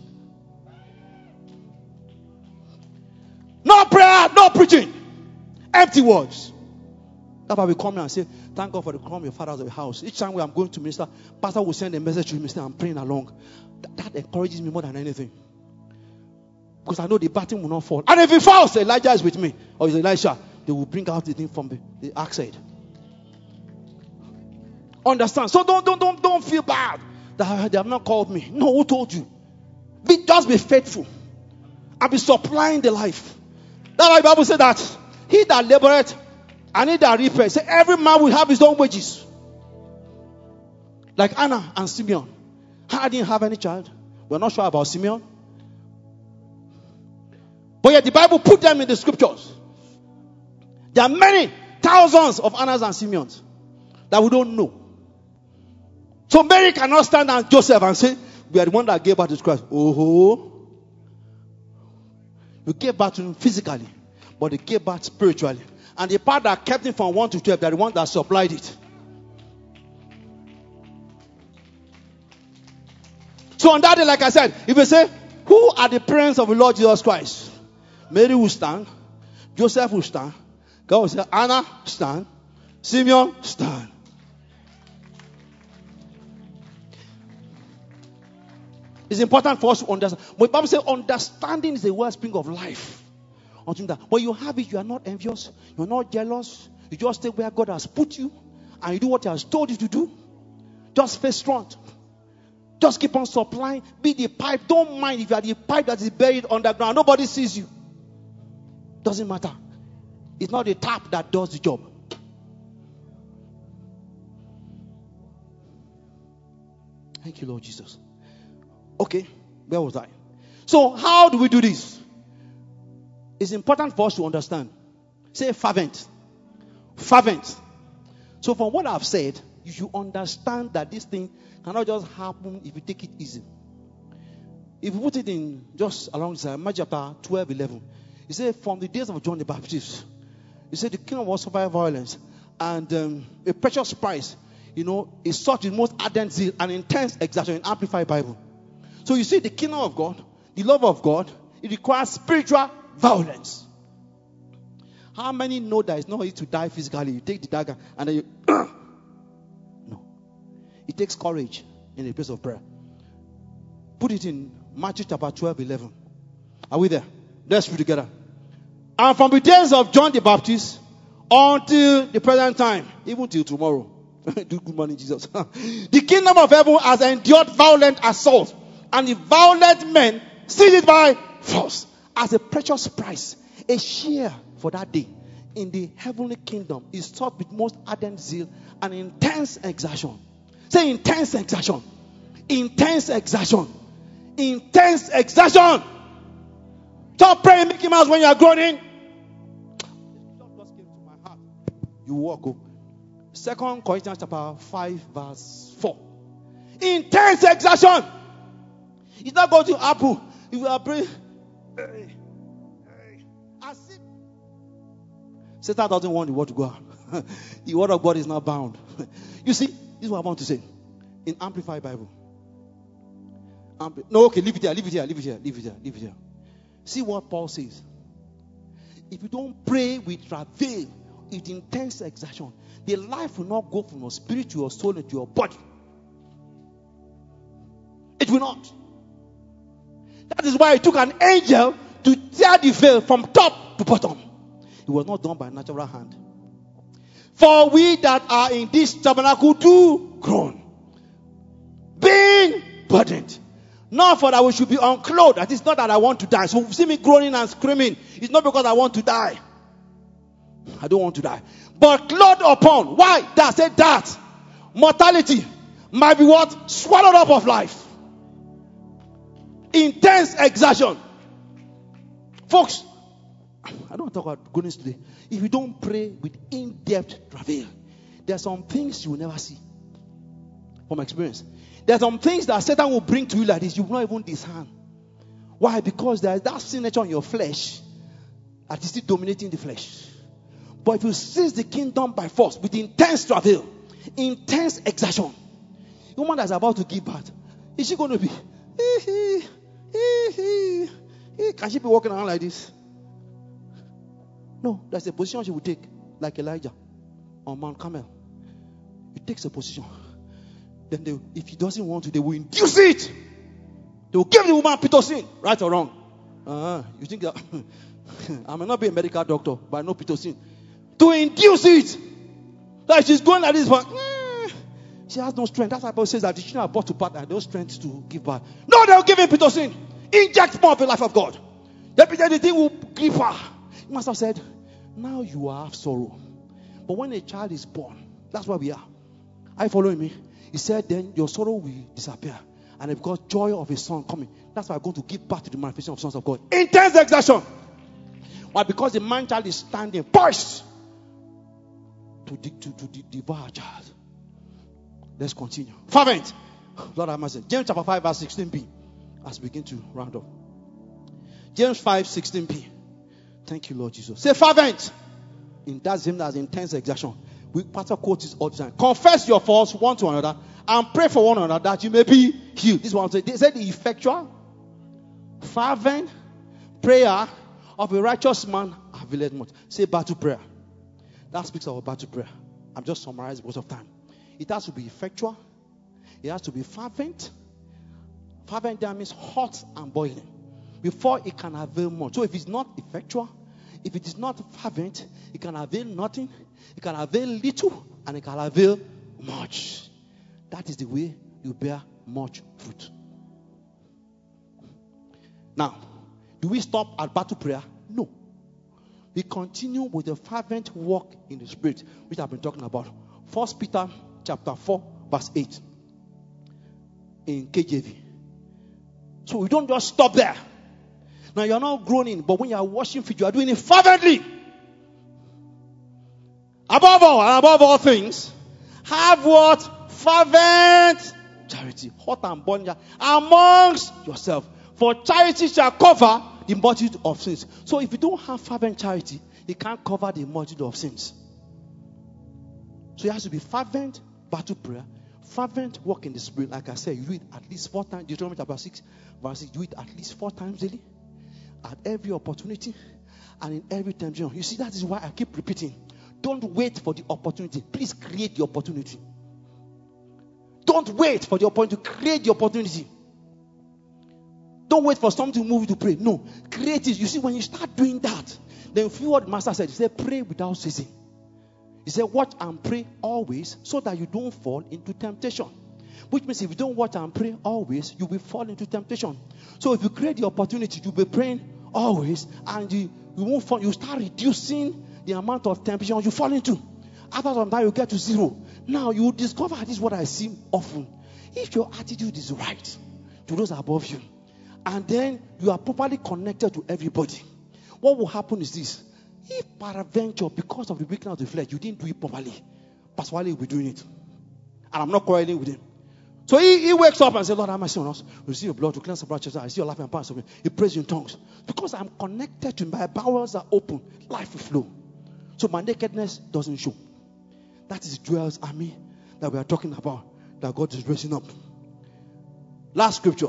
No prayer, no preaching. Empty words. That's why we come here and say, thank God for the come your fathers of the house. Each time we are going to minister, pastor will send a message to me, say, I'm praying along. That, that encourages me more than anything. Because I know the baton will not fall. And if it falls, Elijah is with me. Or is Elisha. They will bring out the thing from the, the ark side. Understand? So don't, don't, don't, don't feel bad that they have not called me. No, who told you? Be, just be faithful. And be supplying the life. That's why the Bible said that he that laboreth and he that reapeth, say every man will have his own wages. Like Anna and Simeon. Hannah didn't have any child. We're not sure about Simeon. But yet the Bible put them in the scriptures. There are many thousands of Annas and Simeons that we don't know. So Mary cannot stand on Joseph and say, we are the one that gave birth to Christ. Oh, you gave birth to him physically. but they gave birth spiritually. And the part that kept him from one to twelve, they're the one that supplied it. So on that day, like I said, if you say, who are the parents of the Lord Jesus Christ? Mary will stand. Joseph will stand. God will say, Anna, stand. Simeon, stand. It's important for us to understand. But the Bible says understanding is the wellspring of life. When you have it, you are not envious. You are not jealous. You just stay where God has put you. And you do what He has told you to do. Just face strong. Just keep on supplying. Be the pipe. Don't mind if you are the pipe that is buried underground. Nobody sees you. Doesn't matter. It's not the tap that does the job. Thank you, Lord Jesus. Okay, where was I? So, how do we do this? It's important for us to understand. Say fervent. Fervent. So, from what I've said, you should understand that this thing cannot just happen if you take it easy. If you put it in just along the Matthew chapter twelve, eleven, he said, from the days of John the Baptist, he said, the kingdom will suffer violence, and um, a precious price, you know, is sought with most ardent zeal and intense exertion in Amplified Bible. So you see, the kingdom of God, the love of God, it requires spiritual violence. How many know that it's not easy to die physically? You take the dagger and then you... No. It takes courage in the place of prayer. Put it in Matthew chapter twelve, eleven. Are we there? Let's read together. And from the days of John the Baptist until the present time, even till tomorrow. Do good morning, Jesus. The kingdom of heaven has endured violent assault, and the violent men seize it by force. As a precious price, a share for that day in the heavenly kingdom is sought with most ardent zeal and intense exertion. Say intense exertion. Intense exertion. Intense exertion. Stop praying Mickey Mouse when you are groaning. You walk. Oh. Second Corinthians chapter five, verse four. Intense exertion. It's not going to happen if you are praying. Hey, hey. As if Satan doesn't want the word to go out. The word of God is not bound. You see, this is what I want to say in Amplified Bible. Ampli- no, okay, leave it here, leave it here, leave it here, leave it here, leave it here. See what Paul says. If you don't pray with travail, with intense exertion, the life will not go from your spirit to your soul and to your body. It will not. That is why it took an angel to tear the veil from top to bottom. It was not done by natural hand. For we that are in this tabernacle do groan, being burdened. Not for that we should be unclothed. That is not that I want to die. So you see me groaning and screaming. It's not because I want to die. I don't want to die. But clothed upon. Why? That said that mortality might be what? Swallowed up of life. Intense exertion. Folks, I don't talk about goodness today. If you don't pray with in-depth travail, there are some things you will never see. From experience. There are some things that Satan will bring to you like this. You will not even discern. Why? Because there is that sin nature in your flesh that is still dominating the flesh. But if you seize the kingdom by force with intense travail, intense exertion, the woman that's about to give birth, is she going to be? Can she be walking around like this? No, that's a position she will take, like Elijah on Mount Carmel. He takes a position. Then they, if he doesn't want to, they will induce it. They will give the woman pitocin, right or wrong. Uh-huh. You think that I may not be a medical doctor, but I know pitocin. To induce it. Like she's going like this, but eh, she has no strength. That's why Bible says that the children are brought to birth and no strength to give birth. No, they'll give him pitocin. Inject more of the life of God. Then the thing will grip her. You must have said, now you have sorrow. But when a child is born, that's where we are. Are you following me? He said, then your sorrow will disappear. And because joy of a son coming. That's why I'm going to give birth to the manifestation of sons of God. Intense exertion. Why? Because the man child is standing poised to, de- to, to de- devour a child. Let's continue. Fervent. Lord have mercy. James chapter five, verse sixteen b. As we begin to round up. James five, sixteen b. Thank you, Lord Jesus. Say fervent. In that same as intense exertion. We pastor quotes this all the time. Confess your faults one to another and pray for one another that you may be healed. This one they said the effectual, fervent prayer of a righteous man availeth much. Say battle prayer. That speaks of a battle prayer. I'm just summarizing because of time. It has to be effectual. It has to be fervent. Fervent there means hot and boiling. Before it can avail much. So if it's not effectual, if it is not fervent, it can avail nothing. It can avail little and it can avail much. That is the way you bear much fruit. Now, do we stop at battle prayer? No. We continue with the fervent walk in the Spirit, which I've been talking about. First Peter chapter four, verse eight. In K J V. So we don't just stop there. Now you're not groaning, but when you are washing feet, you are doing it fervently. Above all, and above all things, have what? Fervent charity. Hot and burning amongst yourself. For charity shall cover the multitude of sins. So if you don't have fervent charity, it can't cover the multitude of sins. So it has to be fervent battle prayer, fervent walk in the Spirit. Like I said, you do it at least four times. Deuteronomy chapter six, verse six, do it at least four times daily. At every opportunity and in every time. You see, that is why I keep repeating. Don't wait for the opportunity. Please create the opportunity. Don't wait for the opportunity. Create the opportunity. Don't wait for something to move you to pray. No. Create it. You see, when you start doing that, then feel what the Master said. He said, pray without ceasing. He said, watch and pray always so that you don't fall into temptation. Which means if you don't watch and pray always, you will fall into temptation. So if you create the opportunity, you'll be praying always, and you, you won't fall. You start reducing the amount of temptation you fall into. After some time, you get to zero. Now you will discover, this is what I see often. If your attitude is right to those above you, and then you are properly connected to everybody, what will happen is this. If peradventure, because of the weakness of the flesh, you didn't do it properly, Pastor Wale will be doing it. And I'm not quarreling with him. So he, he wakes up and says, Lord, have mercy on us. We see your blood to cleanse the blood. I see your life and power. He prays in tongues. Because I'm connected to my bowels are open. Life will flow. So my nakedness doesn't show. That is Joel's army that we are talking about. That God is raising up. Last scripture.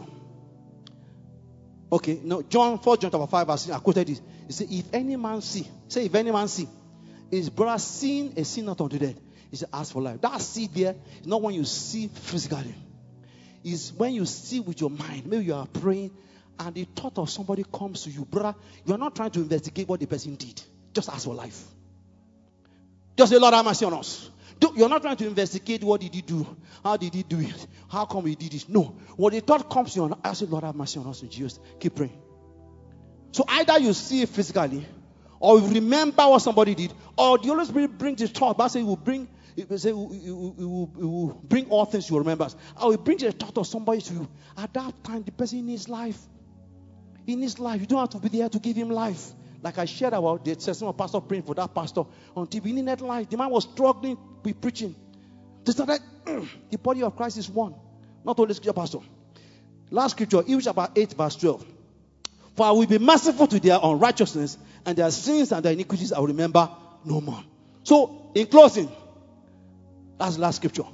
Okay, no, John, First John chapter five, verse I quoted this. He said, if any man see, say if any man see, his brother sin a sin not unto death. He said, ask for life. That seed there is not when you see physically. It's when you see with your mind. Maybe you are praying and the thought of somebody comes to you. Brother, you are not trying to investigate what the person did. Just ask for life. Just say, Lord, have mercy on us. You're not trying to investigate what did he do. How did he do it? How come he did it? No. When the thought comes to you, I say, Lord, have mercy on us in Jesus. Keep praying. So either you see it physically, or you remember what somebody did, or the Holy Spirit brings the thought. But say, He will bring, He will, say, He will, He will, He will bring all things you remember. Or He brings the thought of somebody to you. At that time, the person needs life. He needs life. You don't have to be there to give him life. Like I shared about the testimony of pastor praying for that pastor on T V. He needed life. The man was struggling with preaching. They started, the body of Christ is one. Not only scripture, pastor. Last scripture, Hebrews chapter eight, verse twelve. For I will be merciful to their unrighteousness, and their sins and their iniquities I will remember no more. So, in closing, that's the last scripture.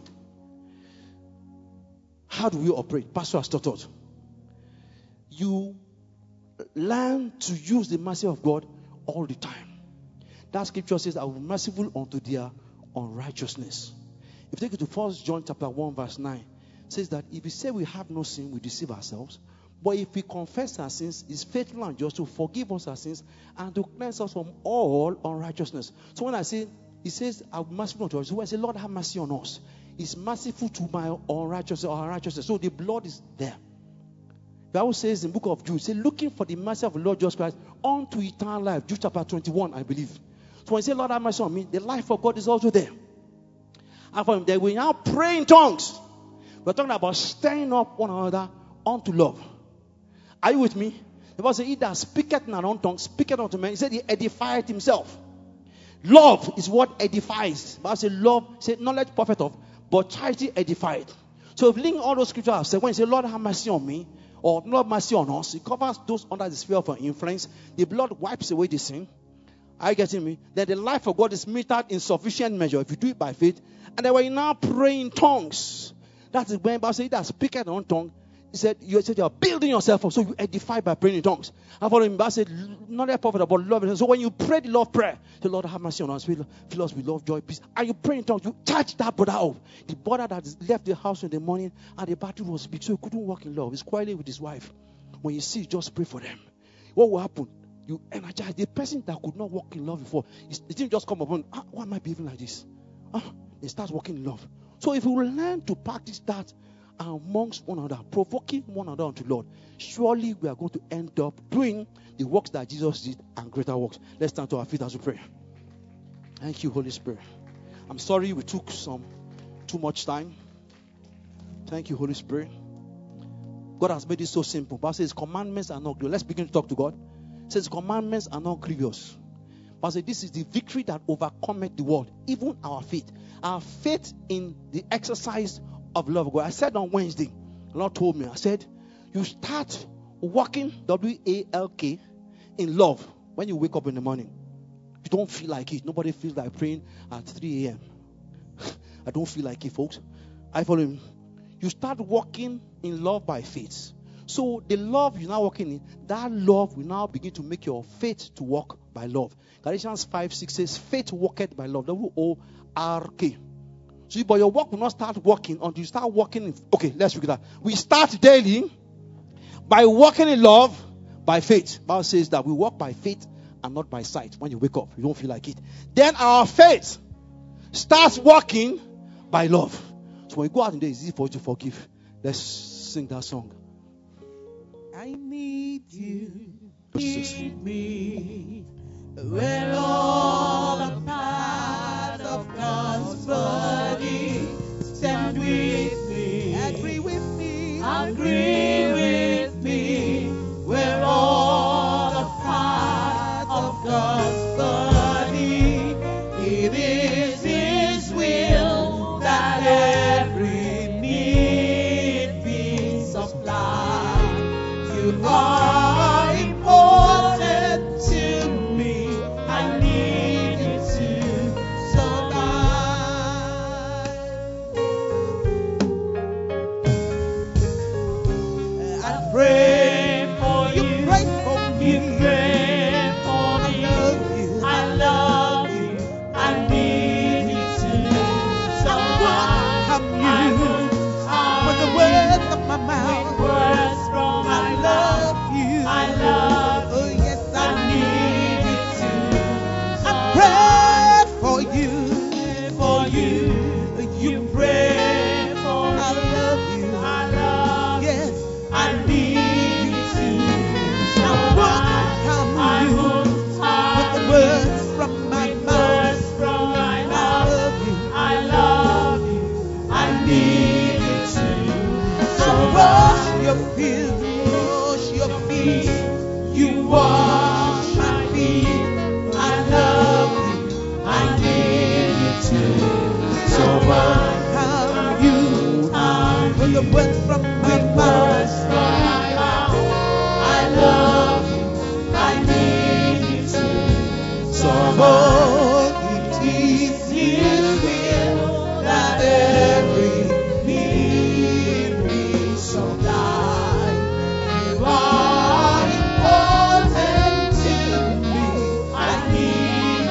How do we operate? Pastor has taught us. You learn to use the mercy of God all the time. That scripture says, I will be merciful unto their unrighteousness. If you take it to First John chapter one, verse nine, it says that if we say we have no sin, we deceive ourselves. But if we confess our sins, He's faithful and just to forgive us our sins and to cleanse us from all unrighteousness. So when I say, He says, I will be merciful unto us. So when I say, Lord, have mercy on us, He's merciful to my unrighteousness or unrighteousness. So the blood is there. The Bible says in the book of Jude, say, looking for the mercy of the Lord Jesus Christ unto eternal life. Jude chapter twenty-one, I believe. So when you say, Lord, have mercy on me, the life of God is also there. And from there, we now pray in tongues. We're talking about stirring up one another unto love. Are you with me? The Bible says, he that speaketh in an unknown tongue, speaketh unto men. He said, he edified himself. Love is what edifies. The Bible says, love, say, knowledge profiteth, but charity edified. So if link all those scriptures, say, when you say, Lord, have mercy on me, or not have mercy on us. He covers those under the sphere of our influence. The blood wipes away the sin. Are you getting me? Then the life of God is metered in sufficient measure if you do it by faith. And then when you now pray in tongues, that is when Bible says that speaketh on tongue. He said, you said you are building yourself up, so you edify by praying in tongues. And for him, Bible said, not a prophet, but love. So when you pray the Lord prayer, the Lord have mercy on us, fill us with love, joy, peace. And you pray in tongues, you charge that brother up. The brother that left the house in the morning and the battle was big, so he couldn't walk in love. He's quarreling with his wife. When you see, just pray for them. What will happen? You energize the person that could not walk in love before. It didn't just come upon, ah, why am I behaving like this? Ah, they start walking in love. So if you learn to practice that amongst one another, provoking one another unto Lord, surely we are going to end up doing the works that Jesus did and greater works. Let's stand to our feet as we pray. Thank you, Holy Spirit. I'm sorry we took some too much time. Thank you, Holy Spirit. God has made it so simple. But says commandments are not grievous. Let's begin to talk to God. It says commandments are not grievous. But says this is the victory that overcometh the world, even our faith. Our faith in the exercise of love of God. I said on Wednesday, the Lord told me, I said, you start walking, W A L K, in love when you wake up in the morning. You don't feel like it. Nobody feels like praying at three a.m. I don't feel like it, folks. I follow him. You start walking in love by faith. So the love you're now walking in, that love will now begin to make your faith to walk by love. Galatians five six says, faith walketh by love. W O R K. So, but your work will not start working until you start walking in. Okay, let's figure that. We start daily by walking in love by faith. Bible says that we walk by faith and not by sight. When you wake up, you don't feel like it. Then our faith starts walking by love. So when you go out in the day, it's easy for you to forgive. Let's sing that song. I need you, need me. We're all a part of God's body. Stand with me, agree with me, agree with me. We're all a part of God's body. It is His will that every need be supplied. You are important to me. I need you to survive. I pray for you. You pray for me. You pray for me. I love you. I need you to survive. I'm you. With the words of my mouth. With words from my love you. I love you. Oh yes, I, I need you to. I pray for you, for you. You pray for me. I love you. I love you. Yes, I need you to. I won't harm you. With the words from my mouth. From my mouth. I love you. I love you. I need you to. So wash your feet, wash your feet. You wash my feet. I love you. I need you to. So welcome you. With the words from my mouth. I love you. I need you to. So it is His will that every need be supplied. You are important to me. I need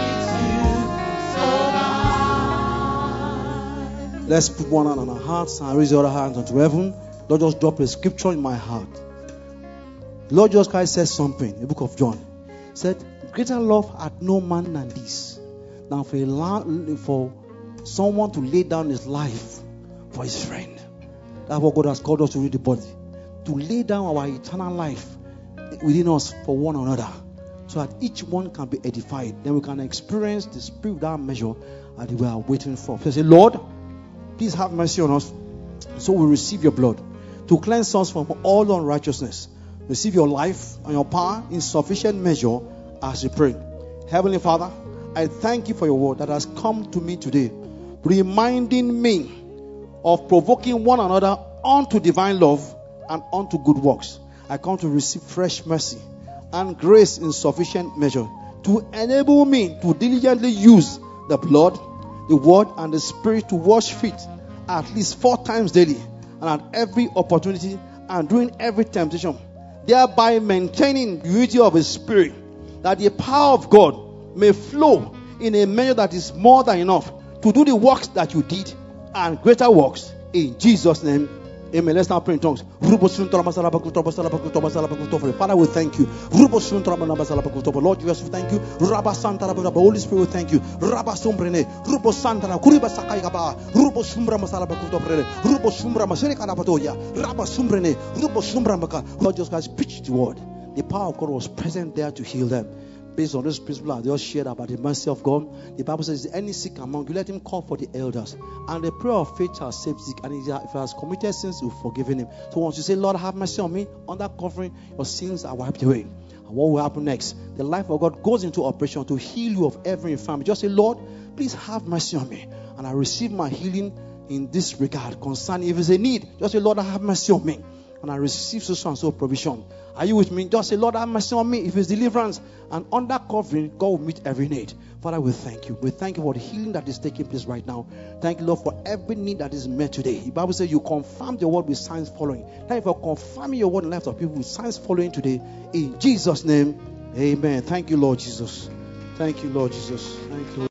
you to survive. Let's put one hand on our hearts and raise the other hand unto heaven. Lord, just drop a scripture in my heart. Lord Jesus Christ says something in the book of John. He said, greater love hath no man than this, than for, a la- for someone to lay down his life for his friend. That's what God has called us to read the body. To lay down our eternal life within us for one another, so that each one can be edified. Then we can experience the spirit without measure that we are waiting for. So say, Lord, please have mercy on us, so we receive your blood to cleanse us from all unrighteousness. Receive your life and your power in sufficient measure as we pray. Heavenly Father, I thank you for your word that has come to me today, reminding me of provoking one another unto divine love and unto good works. I come to receive fresh mercy and grace in sufficient measure to enable me to diligently use the blood, the word, and the spirit to wash feet at least four times daily and at every opportunity and during every temptation, thereby maintaining the unity of His Spirit, that the power of God may flow in a measure that is more than enough to do the works that you did and greater works in Jesus' name. Amen. Let's now pray in tongues. Father, we thank you. Lord Jesus, we thank you. Holy Spirit, we thank you. Lord Jesus Christ preached the word. The power of God was present there to heal them. Based on this principle I just shared about the mercy of God, the Bible says, any sick among you, let him call for the elders. And the prayer of faith shall save sick. And if he has committed sins, you've forgiven him. So once you say, Lord, have mercy on me, under covering, your sins are wiped away. And what will happen next? The life of God goes into operation to heal you of every infirmity. Just say, Lord, please have mercy on me. And I receive my healing in this regard. Concerning if there's a need, just say, Lord, have mercy on me. And I receive so and so provision. Are you with me? Just say, Lord, have mercy on me. If it's deliverance and under covering, God will meet every need. Father, we thank you. We thank you for the healing that is taking place right now. Thank you, Lord, for every need that is met today. The Bible says you confirm your word with signs following. Thank you for confirming your word in the lives of people with signs following today. In Jesus' name, amen. Thank you, Lord Jesus. Thank you, Lord Jesus. Thank you.